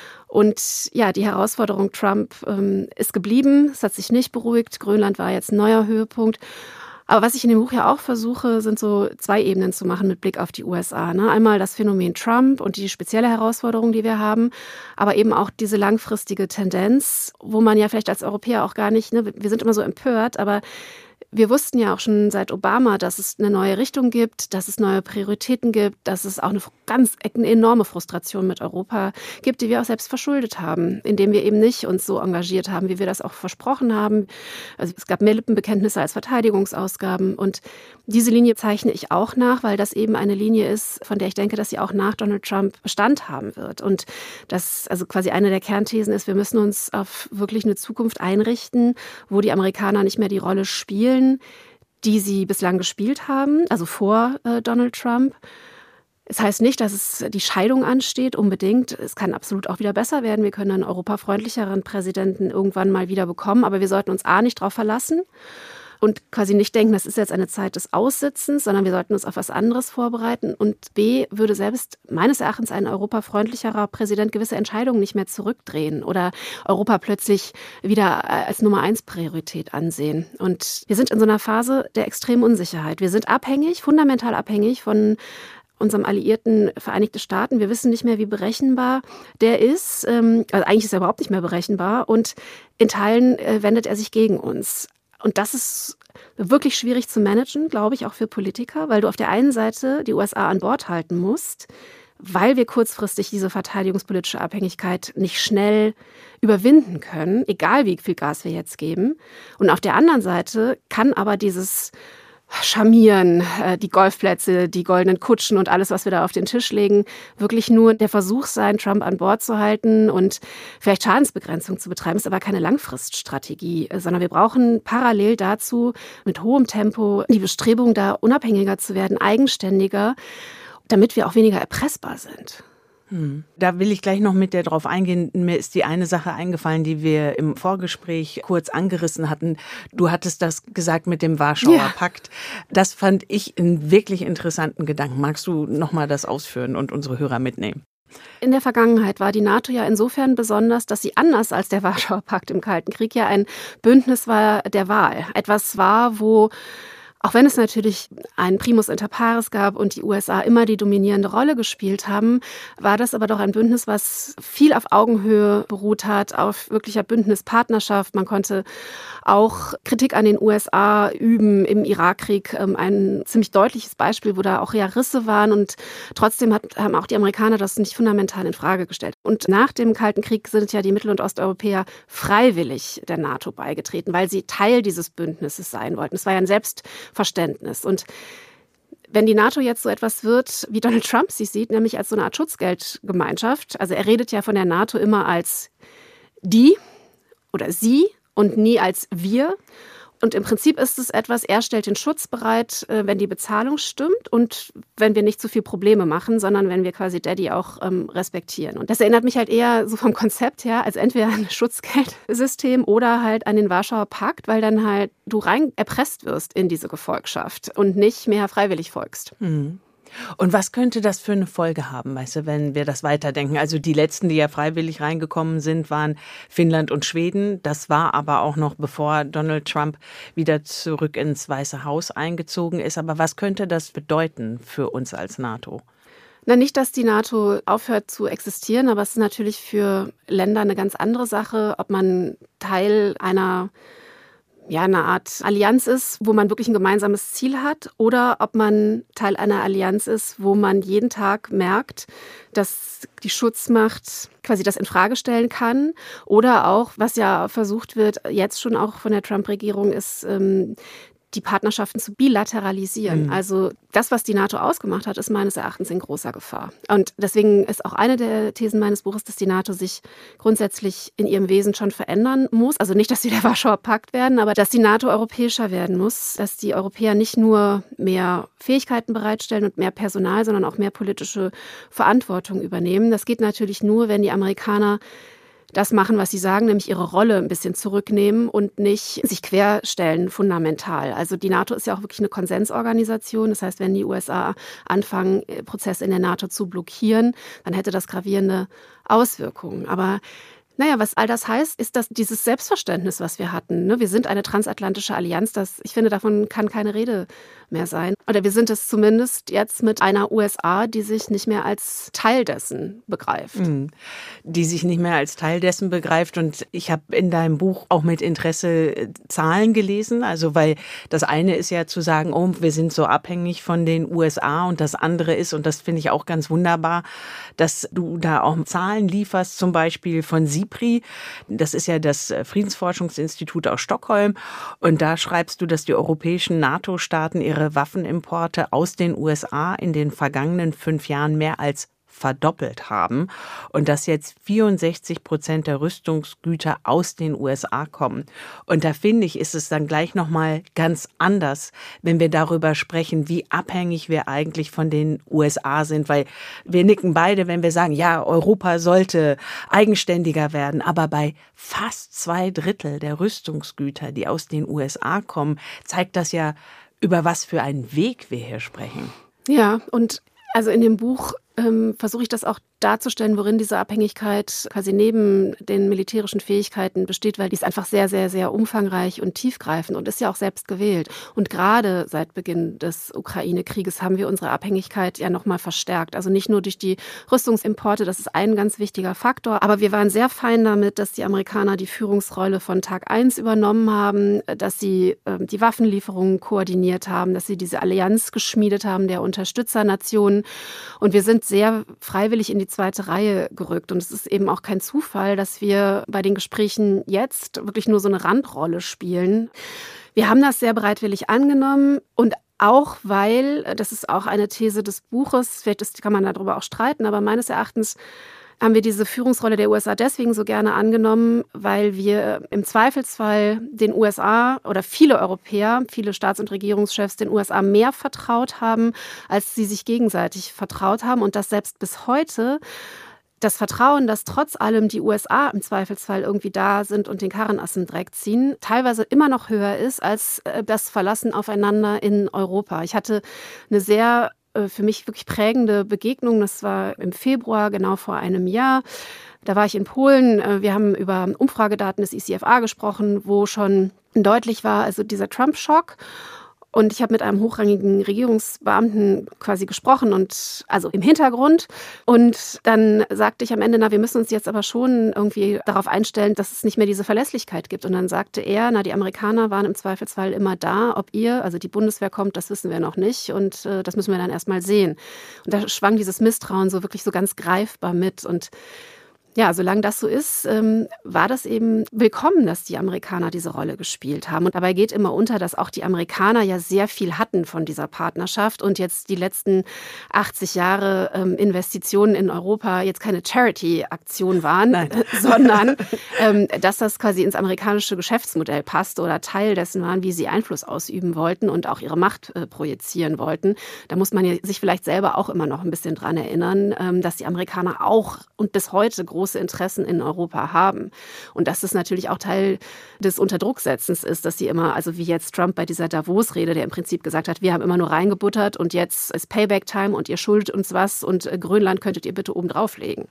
Und ja, die Herausforderung Trump ähm, ist geblieben. Es hat sich nicht beruhigt. Grönland war jetzt ein neuer Höhepunkt. Aber was ich in dem Buch ja auch versuche, sind so zwei Ebenen zu machen mit Blick auf die U S A. Ne? Einmal das Phänomen Trump und die spezielle Herausforderung, die wir haben, aber eben auch diese langfristige Tendenz, wo man ja vielleicht als Europäer auch gar nicht, ne, wir sind immer so empört, aber wir wussten ja auch schon seit Obama, dass es eine neue Richtung gibt, dass es neue Prioritäten gibt, dass es auch eine ganz eine enorme Frustration mit Europa gibt, die wir auch selbst verschuldet haben, indem wir eben nicht uns so engagiert haben, wie wir das auch versprochen haben. Also es gab mehr Lippenbekenntnisse als Verteidigungsausgaben und diese Linie zeichne ich auch nach, weil das eben eine Linie ist, von der ich denke, dass sie auch nach Donald Trump Bestand haben wird. Und das, also quasi eine der Kernthesen ist, wir müssen uns auf wirklich eine Zukunft einrichten, wo die Amerikaner nicht mehr die Rolle spielen, die sie bislang gespielt haben, also vor äh, Donald Trump. Es heißt nicht, dass es die Scheidung ansteht, unbedingt. Es kann absolut auch wieder besser werden. Wir können einen europafreundlicheren Präsidenten irgendwann mal wieder bekommen, aber wir sollten uns A, nicht darauf verlassen und quasi nicht denken, das ist jetzt eine Zeit des Aussitzens, sondern wir sollten uns auf was anderes vorbereiten. Und B, würde selbst meines Erachtens ein europafreundlicherer Präsident gewisse Entscheidungen nicht mehr zurückdrehen oder Europa plötzlich wieder als Nummer eins Priorität ansehen. Und wir sind in so einer Phase der extremen Unsicherheit. Wir sind abhängig, fundamental abhängig von unserem alliierten Vereinigte Staaten. Wir wissen nicht mehr, wie berechenbar der ist. Also eigentlich ist er überhaupt nicht mehr berechenbar. Und in Teilen wendet er sich gegen uns. Und das ist wirklich schwierig zu managen, glaube ich, auch für Politiker, weil du auf der einen Seite die U S A an Bord halten musst, weil wir kurzfristig diese verteidigungspolitische Abhängigkeit nicht schnell überwinden können, egal wie viel Gas wir jetzt geben. Und auf der anderen Seite kann aber dieses Charmieren, die Golfplätze, die goldenen Kutschen und alles, was wir da auf den Tisch legen, wirklich nur der Versuch sein, Trump an Bord zu halten und vielleicht Schadensbegrenzung zu betreiben, ist aber keine Langfriststrategie, sondern wir brauchen parallel dazu mit hohem Tempo die Bestrebung, da unabhängiger zu werden, eigenständiger, damit wir auch weniger erpressbar sind. Hm. Da will ich gleich noch mit dir drauf eingehen. Mir ist die eine Sache eingefallen, die wir im Vorgespräch kurz angerissen hatten. Du hattest das gesagt mit dem Warschauer ja. Pakt. Das fand ich einen wirklich interessanten Gedanken. Magst du noch mal das ausführen und unsere Hörer mitnehmen? In der Vergangenheit war die NATO ja insofern besonders, dass sie anders als der Warschauer Pakt im Kalten Krieg ja ein Bündnis war der Wahl. Etwas war, wo auch wenn es natürlich einen Primus inter pares gab und die U S A immer die dominierende Rolle gespielt haben, war das aber doch ein Bündnis, was viel auf Augenhöhe beruht hat, auf wirklicher Bündnispartnerschaft. Man konnte auch Kritik an den U S A üben im Irakkrieg. Ein ziemlich deutliches Beispiel, wo da auch ja Risse waren und trotzdem hat, haben auch die Amerikaner das nicht fundamental in Frage gestellt. Und nach dem Kalten Krieg sind ja die Mittel- und Osteuropäer freiwillig der NATO beigetreten, weil sie Teil dieses Bündnisses sein wollten. Es war ja ein Selbstverständnis. Und wenn die NATO jetzt so etwas wird, wie Donald Trump sie sieht, nämlich als so eine Art Schutzgeldgemeinschaft, also er redet ja von der NATO immer als die oder sie und nie als wir. Und im Prinzip ist es etwas, er stellt den Schutz bereit, wenn die Bezahlung stimmt und wenn wir nicht zu viel Probleme machen, sondern wenn wir quasi Daddy auch ähm, respektieren. Und das erinnert mich halt eher so vom Konzept her, als entweder ein Schutzgeldsystem oder halt an den Warschauer Pakt, weil dann halt du rein erpresst wirst in diese Gefolgschaft und nicht mehr freiwillig folgst. Mhm. Und was könnte das für eine Folge haben, weißt du, wenn wir das weiterdenken? Also die letzten, die ja freiwillig reingekommen sind, waren Finnland und Schweden. Das war aber auch noch, bevor Donald Trump wieder zurück ins Weiße Haus eingezogen ist. Aber was könnte das bedeuten für uns als NATO? Na, nicht, dass die NATO aufhört zu existieren, aber es ist natürlich für Länder eine ganz andere Sache, ob man Teil einer ja, eine Art Allianz ist, wo man wirklich ein gemeinsames Ziel hat, oder ob man Teil einer Allianz ist, wo man jeden Tag merkt, dass die Schutzmacht quasi das in Frage stellen kann, oder auch, was ja versucht wird, jetzt schon auch von der Trump-Regierung, ist ähm, die Partnerschaften zu bilateralisieren. Mhm. Also das, was die NATO ausgemacht hat, ist meines Erachtens in großer Gefahr. Und deswegen ist auch eine der Thesen meines Buches, dass die NATO sich grundsätzlich in ihrem Wesen schon verändern muss. Also nicht, dass sie der Warschauer Pakt werden, aber dass die NATO europäischer werden muss, dass die Europäer nicht nur mehr Fähigkeiten bereitstellen und mehr Personal, sondern auch mehr politische Verantwortung übernehmen. Das geht natürlich nur, wenn die Amerikaner das machen, was sie sagen, nämlich ihre Rolle ein bisschen zurücknehmen und nicht sich querstellen fundamental. Also die NATO ist ja auch wirklich eine Konsensorganisation. Das heißt, wenn die U S A anfangen, Prozesse in der NATO zu blockieren, dann hätte das gravierende Auswirkungen. Aber naja, was all das heißt, ist, dass dieses Selbstverständnis, was wir hatten, ne, wir sind eine transatlantische Allianz, das, ich finde, davon kann keine Rede mehr sein. Oder wir sind es zumindest jetzt mit einer U S A, die sich nicht mehr als Teil dessen begreift. Mhm. Die sich nicht mehr als Teil dessen begreift. Und ich habe in deinem Buch auch mit Interesse Zahlen gelesen. Also weil das eine ist ja zu sagen, oh, wir sind so abhängig von den U S A, und das andere ist, und das finde ich auch ganz wunderbar, dass du da auch Zahlen lieferst, zum Beispiel von SIPRI. Das ist ja das Friedensforschungsinstitut aus Stockholm. Und da schreibst du, dass die europäischen NATO-Staaten ihre Waffenimporte aus den U S A in den vergangenen fünf Jahren mehr als verdoppelt haben und dass jetzt vierundsechzig Prozent der Rüstungsgüter aus den U S A kommen. Und da finde ich, ist es dann gleich nochmal ganz anders, wenn wir darüber sprechen, wie abhängig wir eigentlich von den U S A sind, weil wir nicken beide, wenn wir sagen, ja, Europa sollte eigenständiger werden, aber bei fast zwei Drittel der Rüstungsgüter, die aus den U S A kommen, zeigt das ja, über was für einen Weg wir hier sprechen. Ja, und also in dem Buch ähm, versuche ich das auch darzustellen, worin diese Abhängigkeit quasi neben den militärischen Fähigkeiten besteht, weil die ist einfach sehr, sehr, sehr umfangreich und tiefgreifend und ist ja auch selbst gewählt. Und gerade seit Beginn des Ukraine-Krieges haben wir unsere Abhängigkeit ja nochmal verstärkt. Also nicht nur durch die Rüstungsimporte, das ist ein ganz wichtiger Faktor, aber wir waren sehr fein damit, dass die Amerikaner die Führungsrolle von Tag eins übernommen haben, dass sie äh, die Waffenlieferungen koordiniert haben, dass sie diese Allianz geschmiedet haben der Unterstützernationen. Und wir sind sehr freiwillig in die zweite Reihe gerückt. Und es ist eben auch kein Zufall, dass wir bei den Gesprächen jetzt wirklich nur so eine Randrolle spielen. Wir haben das sehr bereitwillig angenommen und auch weil, das ist auch eine These des Buches, vielleicht kann man darüber auch streiten, aber meines Erachtens haben wir diese Führungsrolle der U S A deswegen so gerne angenommen, weil wir im Zweifelsfall den U S A oder viele Europäer, viele Staats- und Regierungschefs den U S A mehr vertraut haben, als sie sich gegenseitig vertraut haben. Und dass selbst bis heute das Vertrauen, dass trotz allem die U S A im Zweifelsfall irgendwie da sind und den Karren aus dem Dreck ziehen, teilweise immer noch höher ist als das Verlassen aufeinander in Europa. Ich hatte eine sehr für mich wirklich prägende Begegnung. Das war im Februar, genau vor einem Jahr. Da war ich in Polen. Wir haben über Umfragedaten des E C F A gesprochen, wo schon deutlich war, also dieser Trump-Schock. Und ich habe mit einem hochrangigen Regierungsbeamten quasi gesprochen und also im Hintergrund. Und dann sagte ich am Ende, na, wir müssen uns jetzt aber schon irgendwie darauf einstellen, dass es nicht mehr diese Verlässlichkeit gibt. Und dann sagte er, na, die Amerikaner waren im Zweifelsfall immer da. Ob ihr, also die Bundeswehr kommt, das wissen wir noch nicht. Und äh, das müssen wir dann erst mal sehen. Und da schwang dieses Misstrauen so wirklich so ganz greifbar mit. Und ja, solange das so ist, ähm, war das eben willkommen, dass die Amerikaner diese Rolle gespielt haben. Und dabei geht immer unter, dass auch die Amerikaner ja sehr viel hatten von dieser Partnerschaft und jetzt die letzten achtzig Jahre ähm, Investitionen in Europa jetzt keine Charity-Aktion waren, sondern ähm, dass das quasi ins amerikanische Geschäftsmodell passte oder Teil dessen waren, wie sie Einfluss ausüben wollten und auch ihre Macht äh, projizieren wollten. Da muss man ja sich vielleicht selber auch immer noch ein bisschen dran erinnern, ähm, dass die Amerikaner auch und bis heute große Interessen in Europa haben. Und dass es natürlich auch Teil des Unterdrucksetzens ist, dass sie immer, also wie jetzt Trump bei dieser Davos-Rede, der im Prinzip gesagt hat, wir haben immer nur reingebuttert und jetzt ist Payback-Time und ihr schuldet uns was und Grönland könntet ihr bitte oben drauflegen.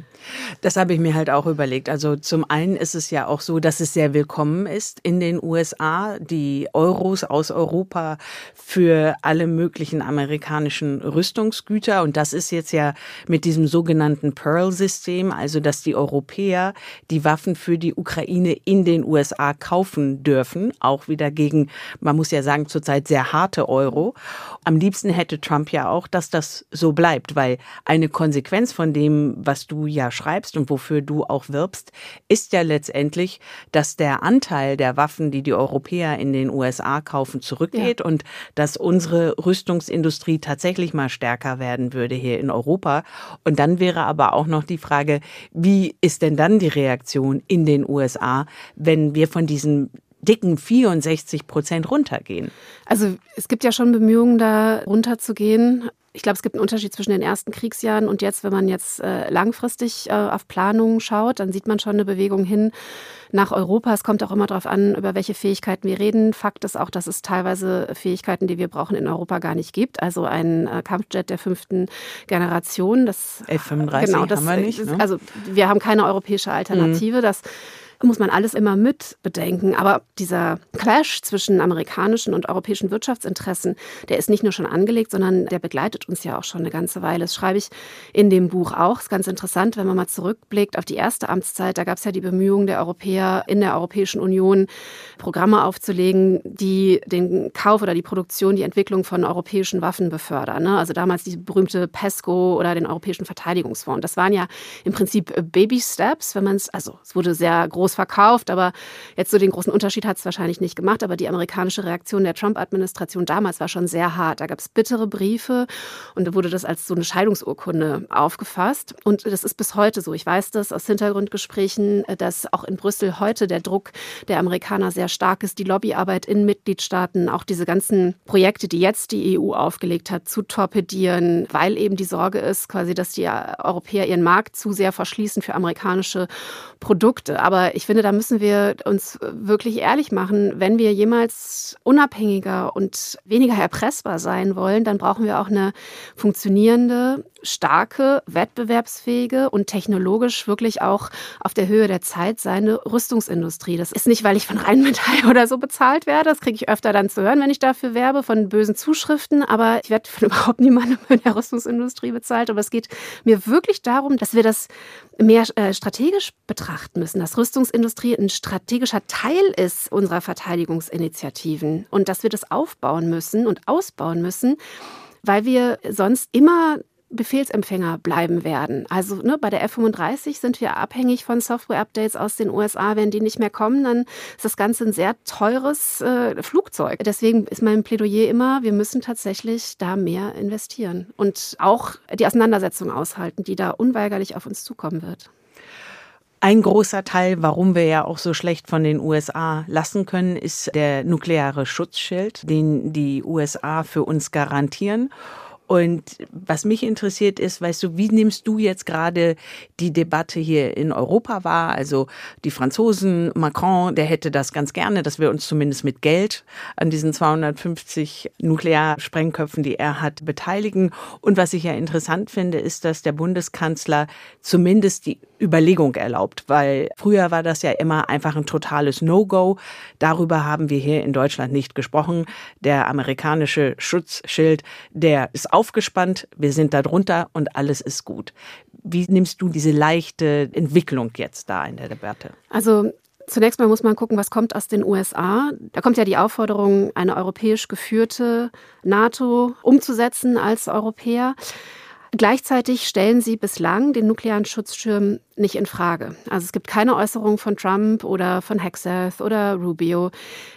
Das habe ich mir halt auch überlegt. Also zum einen ist es ja auch so, dass es sehr willkommen ist in den U S A, die Euros aus Europa für alle möglichen amerikanischen Rüstungsgüter. Und das ist jetzt ja mit diesem sogenannten Pearl-System, also dass die Europäer die Waffen für die Ukraine in den U S A kaufen dürfen, auch wieder gegen, man muss ja sagen, zurzeit sehr harte Euro. Am liebsten hätte Trump ja auch, dass das so bleibt, weil eine Konsequenz von dem, was du ja schreibst und wofür du auch wirbst, ist ja letztendlich, dass der Anteil der Waffen, die die Europäer in den U S A kaufen, zurückgeht ja. Und dass unsere Rüstungsindustrie tatsächlich mal stärker werden würde hier in Europa. Und dann wäre aber auch noch die Frage, wie ist denn dann die Reaktion in den U S A, wenn wir von diesen dicken vierundsechzig Prozent runtergehen? Also es gibt ja schon Bemühungen, da runterzugehen. Ich glaube, es gibt einen Unterschied zwischen den ersten Kriegsjahren und jetzt, wenn man jetzt äh, langfristig äh, auf Planungen schaut, dann sieht man schon eine Bewegung hin nach Europa. Es kommt auch immer darauf an, über welche Fähigkeiten wir reden. Fakt ist auch, dass es teilweise Fähigkeiten, die wir brauchen, in Europa gar nicht gibt. Also ein äh, Kampfjet der fünften Generation. Das F fünfunddreißig genau, das, haben wir nicht. Ist, Ne? Also wir haben keine europäische Alternative. Mhm. Das muss man alles immer mit bedenken. Aber dieser Clash zwischen amerikanischen und europäischen Wirtschaftsinteressen, der ist nicht nur schon angelegt, sondern der begleitet uns ja auch schon eine ganze Weile. Das schreibe ich in dem Buch auch. Ist ganz interessant, wenn man mal zurückblickt auf die erste Amtszeit. Da gab es ja die Bemühungen der Europäer in der Europäischen Union, Programme aufzulegen, die den Kauf oder die Produktion, die Entwicklung von europäischen Waffen befördern. Also damals die berühmte PESCO oder den Europäischen Verteidigungsfonds. Das waren ja im Prinzip Baby-Steps, wenn man es, also es wurde sehr groß verkauft, aber jetzt so den großen Unterschied hat es wahrscheinlich nicht gemacht. Aber die amerikanische Reaktion der Trump-Administration damals war schon sehr hart. Da gab es bittere Briefe und da wurde das als so eine Scheidungsurkunde aufgefasst. Und das ist bis heute so. Ich weiß das aus Hintergrundgesprächen, dass auch in Brüssel heute der Druck der Amerikaner sehr stark ist. Die Lobbyarbeit in Mitgliedstaaten, auch diese ganzen Projekte, die jetzt die E U aufgelegt hat, zu torpedieren, weil eben die Sorge ist, quasi, dass die Europäer ihren Markt zu sehr verschließen für amerikanische Produkte. Aber ich ich finde, da müssen wir uns wirklich ehrlich machen. Wenn wir jemals unabhängiger und weniger erpressbar sein wollen, dann brauchen wir auch eine funktionierende, starke, wettbewerbsfähige und technologisch wirklich auch auf der Höhe der Zeit seine Rüstungsindustrie. Das ist nicht, weil ich von Rheinmetall oder so bezahlt werde. Das kriege ich öfter dann zu hören, wenn ich dafür werbe, von bösen Zuschriften. Aber ich werde von überhaupt niemandem in der Rüstungsindustrie bezahlt. Aber es geht mir wirklich darum, dass wir das mehr äh, strategisch betrachten müssen, dass Rüstungsindustrie ein strategischer Teil ist unserer Verteidigungsinitiativen und dass wir das aufbauen müssen und ausbauen müssen, weil wir sonst immer Befehlsempfänger bleiben werden. Also ne, bei der F fünfunddreißig sind wir abhängig von Software-Updates aus den U S A. Wenn die nicht mehr kommen, dann ist das Ganze ein sehr teures äh, Flugzeug. Deswegen ist mein Plädoyer immer, wir müssen tatsächlich da mehr investieren und auch die Auseinandersetzung aushalten, die da unweigerlich auf uns zukommen wird. Ein großer Teil, warum wir ja auch so schlecht von den U S A lassen können, ist der nukleare Schutzschild, den die U S A für uns garantieren. Und was mich interessiert ist, weißt du, wie nimmst du jetzt gerade die Debatte hier in Europa wahr? Also die Franzosen, Macron, der hätte das ganz gerne, dass wir uns zumindest mit Geld an diesen zweihundertfünfzig Nuklearsprengköpfen, die er hat, beteiligen. Und was ich ja interessant finde, ist, dass der Bundeskanzler zumindest die Überlegung erlaubt, weil früher war das ja immer einfach ein totales No-Go. Darüber haben wir hier in Deutschland nicht gesprochen. Der amerikanische Schutzschild, der ist aufgespannt, wir sind da drunter und alles ist gut. Wie nimmst du diese leichte Entwicklung jetzt da in der Debatte? Also zunächst mal muss man gucken, was kommt aus den U S A. Da kommt ja die Aufforderung, eine europäisch geführte NATO umzusetzen als Europäer. Gleichzeitig stellen sie bislang den nuklearen Schutzschirm nicht in Frage. Also es gibt keine Äußerung von Trump oder von Hegseth oder Rubio,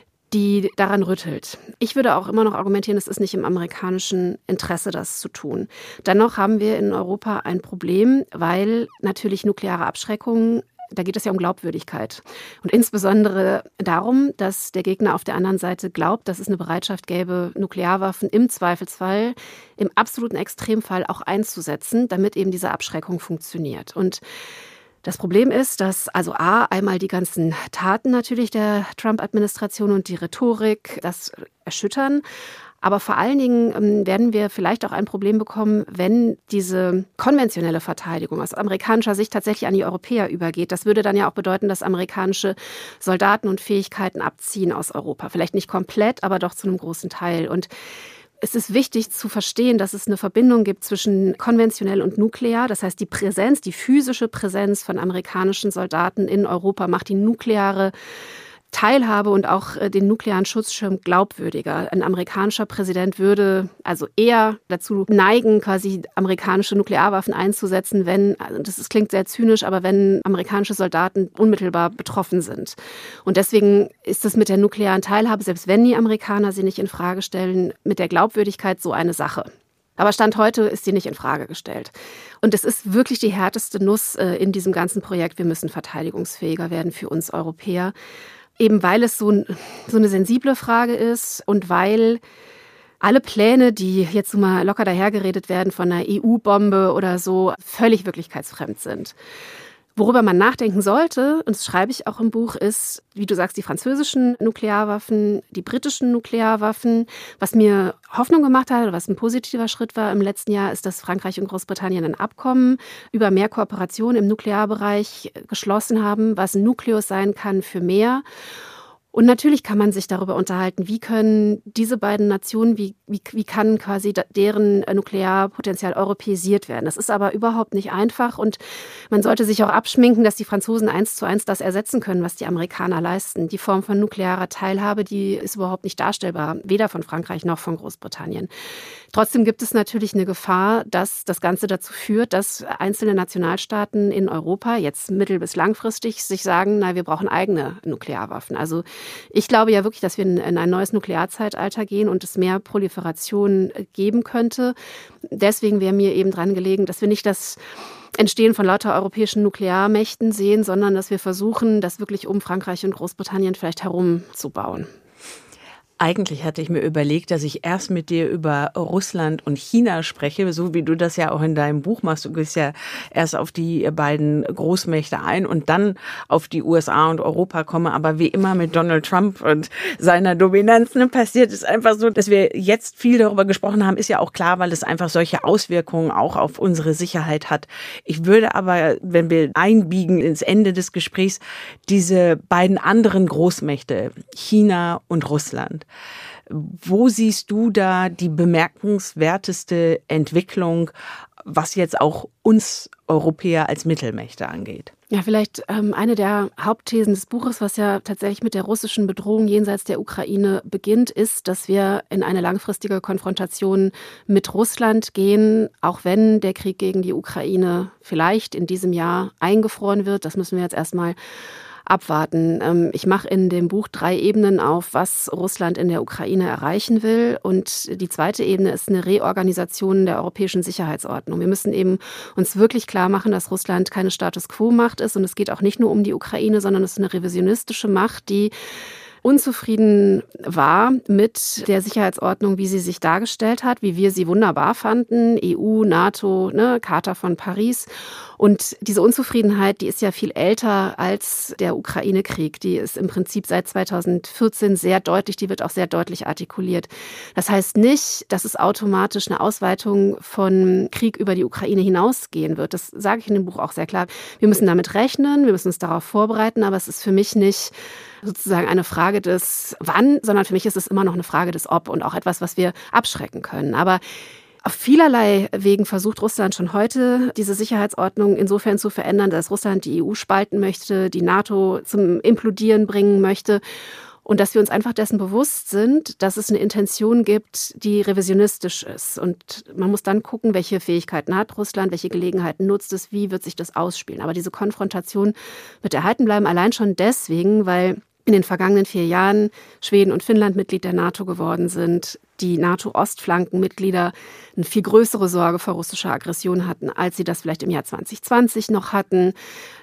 die daran rüttelt. Ich würde auch immer noch argumentieren, es ist nicht im amerikanischen Interesse, das zu tun. Dennoch haben wir in Europa ein Problem, weil natürlich nukleare Abschreckung, da geht es ja um Glaubwürdigkeit. Und insbesondere darum, dass der Gegner auf der anderen Seite glaubt, dass es eine Bereitschaft gäbe, Nuklearwaffen im Zweifelsfall, im absoluten Extremfall auch einzusetzen, damit eben diese Abschreckung funktioniert. Und das Problem ist, dass also A, einmal die ganzen Taten natürlich der Trump-Administration und die Rhetorik das erschüttern. Aber vor allen Dingen werden wir vielleicht auch ein Problem bekommen, wenn diese konventionelle Verteidigung aus amerikanischer Sicht tatsächlich an die Europäer übergeht. Das würde dann ja auch bedeuten, dass amerikanische Soldaten und Fähigkeiten abziehen aus Europa. Vielleicht nicht komplett, aber doch zu einem großen Teil. Und es ist wichtig zu verstehen, dass es eine Verbindung gibt zwischen konventionell und nuklear. Das heißt, die Präsenz, die physische Präsenz von amerikanischen Soldaten in Europa macht die nukleare Teilhabe und auch den nuklearen Schutzschirm glaubwürdiger. Ein amerikanischer Präsident würde also eher dazu neigen, quasi amerikanische Nuklearwaffen einzusetzen, wenn, das ist, klingt sehr zynisch, aber wenn amerikanische Soldaten unmittelbar betroffen sind. Und deswegen ist es mit der nuklearen Teilhabe, selbst wenn die Amerikaner sie nicht in Frage stellen, mit der Glaubwürdigkeit so eine Sache. Aber Stand heute ist sie nicht in Frage gestellt. Und es ist wirklich die härteste Nuss in diesem ganzen Projekt. Wir müssen verteidigungsfähiger werden für uns Europäer. Eben weil es so, so eine sensible Frage ist und weil alle Pläne, die jetzt so mal locker dahergeredet werden von einer E U-Bombe oder so, völlig wirklichkeitsfremd sind. Worüber man nachdenken sollte, und das schreibe ich auch im Buch, ist, wie du sagst, die französischen Nuklearwaffen, die britischen Nuklearwaffen. Was mir Hoffnung gemacht hat, oder was ein positiver Schritt war im letzten Jahr, ist, dass Frankreich und Großbritannien ein Abkommen über mehr Kooperation im Nuklearbereich geschlossen haben, was ein Nukleus sein kann für mehr. Und natürlich kann man sich darüber unterhalten, wie können diese beiden Nationen, wie, wie, wie kann quasi deren Nuklearpotenzial europäisiert werden. Das ist aber überhaupt nicht einfach und man sollte sich auch abschminken, dass die Franzosen eins zu eins das ersetzen können, was die Amerikaner leisten. Die Form von nuklearer Teilhabe, die ist überhaupt nicht darstellbar, weder von Frankreich noch von Großbritannien. Trotzdem gibt es natürlich eine Gefahr, dass das Ganze dazu führt, dass einzelne Nationalstaaten in Europa jetzt mittel- bis langfristig sich sagen, na, wir brauchen eigene Nuklearwaffen. Also ich glaube ja wirklich, dass wir in ein neues Nuklearzeitalter gehen und es mehr Proliferation geben könnte. Deswegen wäre mir eben dran gelegen, dass wir nicht das Entstehen von lauter europäischen Nuklearmächten sehen, sondern dass wir versuchen, das wirklich um Frankreich und Großbritannien vielleicht herumzubauen. Eigentlich hatte ich mir überlegt, dass ich erst mit dir über Russland und China spreche, so wie du das ja auch in deinem Buch machst. Du gehst ja erst auf die beiden Großmächte ein und dann auf die U S A und Europa komme. Aber wie immer mit Donald Trump und seiner Dominanz ne, passiert es einfach so, dass wir jetzt viel darüber gesprochen haben, ist ja auch klar, weil es einfach solche Auswirkungen auch auf unsere Sicherheit hat. Ich würde aber, wenn wir einbiegen ins Ende des Gesprächs, diese beiden anderen Großmächte, China und Russland, wo siehst du da die bemerkenswerteste Entwicklung, was jetzt auch uns Europäer als Mittelmächte angeht? Ja, vielleicht ähm, eine der Hauptthesen des Buches, was ja tatsächlich mit der russischen Bedrohung jenseits der Ukraine beginnt, ist, dass wir in eine langfristige Konfrontation mit Russland gehen, auch wenn der Krieg gegen die Ukraine vielleicht in diesem Jahr eingefroren wird. Das müssen wir jetzt erstmal abwarten. Ich mache in dem Buch drei Ebenen auf, was Russland in der Ukraine erreichen will. Und die zweite Ebene ist eine Reorganisation der europäischen Sicherheitsordnung. Wir müssen eben uns wirklich klar machen, dass Russland keine Status-quo-Macht ist. Und es geht auch nicht nur um die Ukraine, sondern es ist eine revisionistische Macht, die unzufrieden war mit der Sicherheitsordnung, wie sie sich dargestellt hat, wie wir sie wunderbar fanden, E U, NATO, ne, Charta von Paris. Und diese Unzufriedenheit, die ist ja viel älter als der Ukraine-Krieg. Die ist im Prinzip seit zweitausendvierzehn sehr deutlich, die wird auch sehr deutlich artikuliert. Das heißt nicht, dass es automatisch eine Ausweitung von Krieg über die Ukraine hinausgehen wird. Das sage ich in dem Buch auch sehr klar. Wir müssen damit rechnen, wir müssen uns darauf vorbereiten, aber es ist für mich nicht sozusagen eine Frage des Wann, sondern für mich ist es immer noch eine Frage des Ob und auch etwas, was wir abschrecken können. Aber auf vielerlei Wegen versucht Russland schon heute, diese Sicherheitsordnung insofern zu verändern, dass Russland die E U spalten möchte, die NATO zum Implodieren bringen möchte. Und dass wir uns einfach dessen bewusst sind, dass es eine Intention gibt, die revisionistisch ist. Und man muss dann gucken, welche Fähigkeiten hat Russland, welche Gelegenheiten nutzt es, wie wird sich das ausspielen. Aber diese Konfrontation wird erhalten bleiben, allein schon deswegen, weil in den vergangenen vier Jahren Schweden und Finnland Mitglied der NATO geworden sind, die NATO-Ostflankenmitglieder eine viel größere Sorge vor russischer Aggression hatten, als sie das vielleicht im Jahr zwanzig zwanzig noch hatten.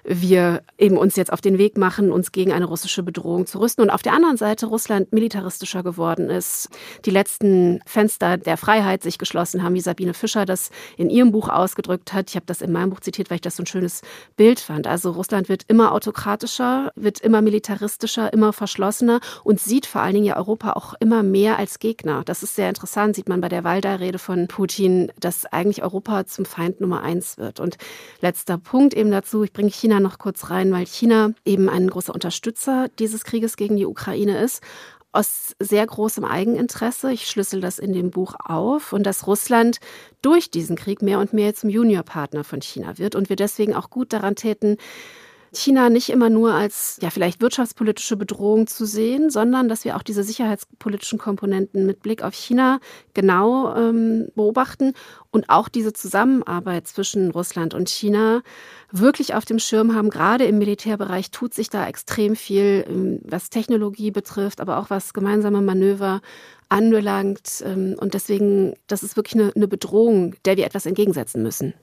Wir eben uns jetzt auf den Weg machen, uns gegen eine russische Bedrohung zu rüsten. Und auf der anderen Seite Russland militaristischer geworden ist, die letzten Fenster der Freiheit sich geschlossen haben, wie Sabine Fischer das in ihrem Buch ausgedrückt hat. Ich habe das in meinem Buch zitiert, weil ich das so ein schönes Bild fand. Also Russland wird immer autokratischer, wird immer militaristischer, immer verschlossener und sieht vor allen Dingen ja Europa auch immer mehr als Gegner. Das ist sehr interessant, sieht man bei der Walda-Rede von Putin, dass eigentlich Europa zum Feind Nummer eins wird. Und letzter Punkt eben dazu, ich bringe China noch kurz rein, weil China eben ein großer Unterstützer dieses Krieges gegen die Ukraine ist, aus sehr großem Eigeninteresse. Ich schlüssel das in dem Buch auf und dass Russland durch diesen Krieg mehr und mehr zum Juniorpartner von China wird und wir deswegen auch gut daran täten, China nicht immer nur als ja vielleicht wirtschaftspolitische Bedrohung zu sehen, sondern dass wir auch diese sicherheitspolitischen Komponenten mit Blick auf China genau ähm, beobachten und auch diese Zusammenarbeit zwischen Russland und China wirklich auf dem Schirm haben. Gerade im Militärbereich tut sich da extrem viel, was Technologie betrifft, aber auch was gemeinsame Manöver anbelangt. Und deswegen, das ist wirklich eine, eine Bedrohung, der wir etwas entgegensetzen müssen.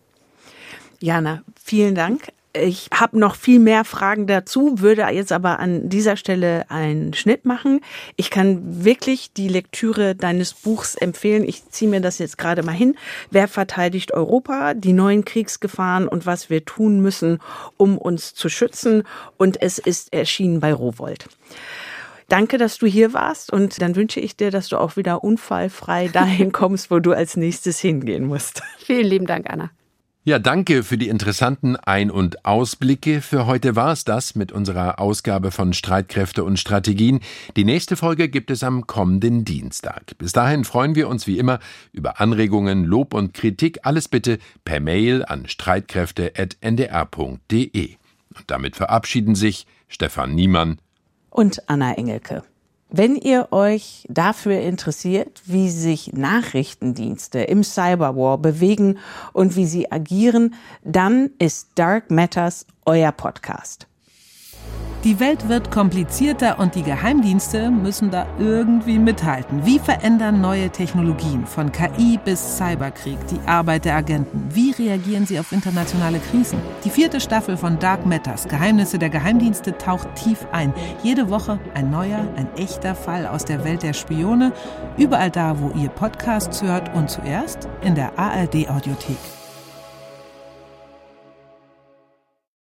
Jana, vielen Dank. Ich habe noch viel mehr Fragen dazu, würde jetzt aber an dieser Stelle einen Schnitt machen. Ich kann wirklich die Lektüre deines Buchs empfehlen. Ich ziehe mir das jetzt gerade mal hin. Wer verteidigt Europa? Die neuen Kriegsgefahren und was wir tun müssen, um uns zu schützen. Und es ist erschienen bei Rowohlt. Danke, dass du hier warst und dann wünsche ich dir, dass du auch wieder unfallfrei dahin kommst, wo du als nächstes hingehen musst. Vielen lieben Dank, Anna. Ja, danke für die interessanten Ein- und Ausblicke. Für heute war es das mit unserer Ausgabe von Streitkräfte und Strategien. Die nächste Folge gibt es am kommenden Dienstag. Bis dahin freuen wir uns wie immer über Anregungen, Lob und Kritik. Alles bitte per Mail an streitkräfte at n d r punkt d e. Und damit verabschieden sich Stefan Niemann und Anna Engelke. Wenn ihr euch dafür interessiert, wie sich Nachrichtendienste im Cyberwar bewegen und wie sie agieren, dann ist Dark Matters euer Podcast. Die Welt wird komplizierter und die Geheimdienste müssen da irgendwie mithalten. Wie verändern neue Technologien von K I bis Cyberkrieg die Arbeit der Agenten? Wie reagieren sie auf internationale Krisen? Die vierte Staffel von Dark Matters, Geheimnisse der Geheimdienste, taucht tief ein. Jede Woche ein neuer, ein echter Fall aus der Welt der Spione. Überall da, wo ihr Podcasts hört und zuerst in der A R D Audiothek.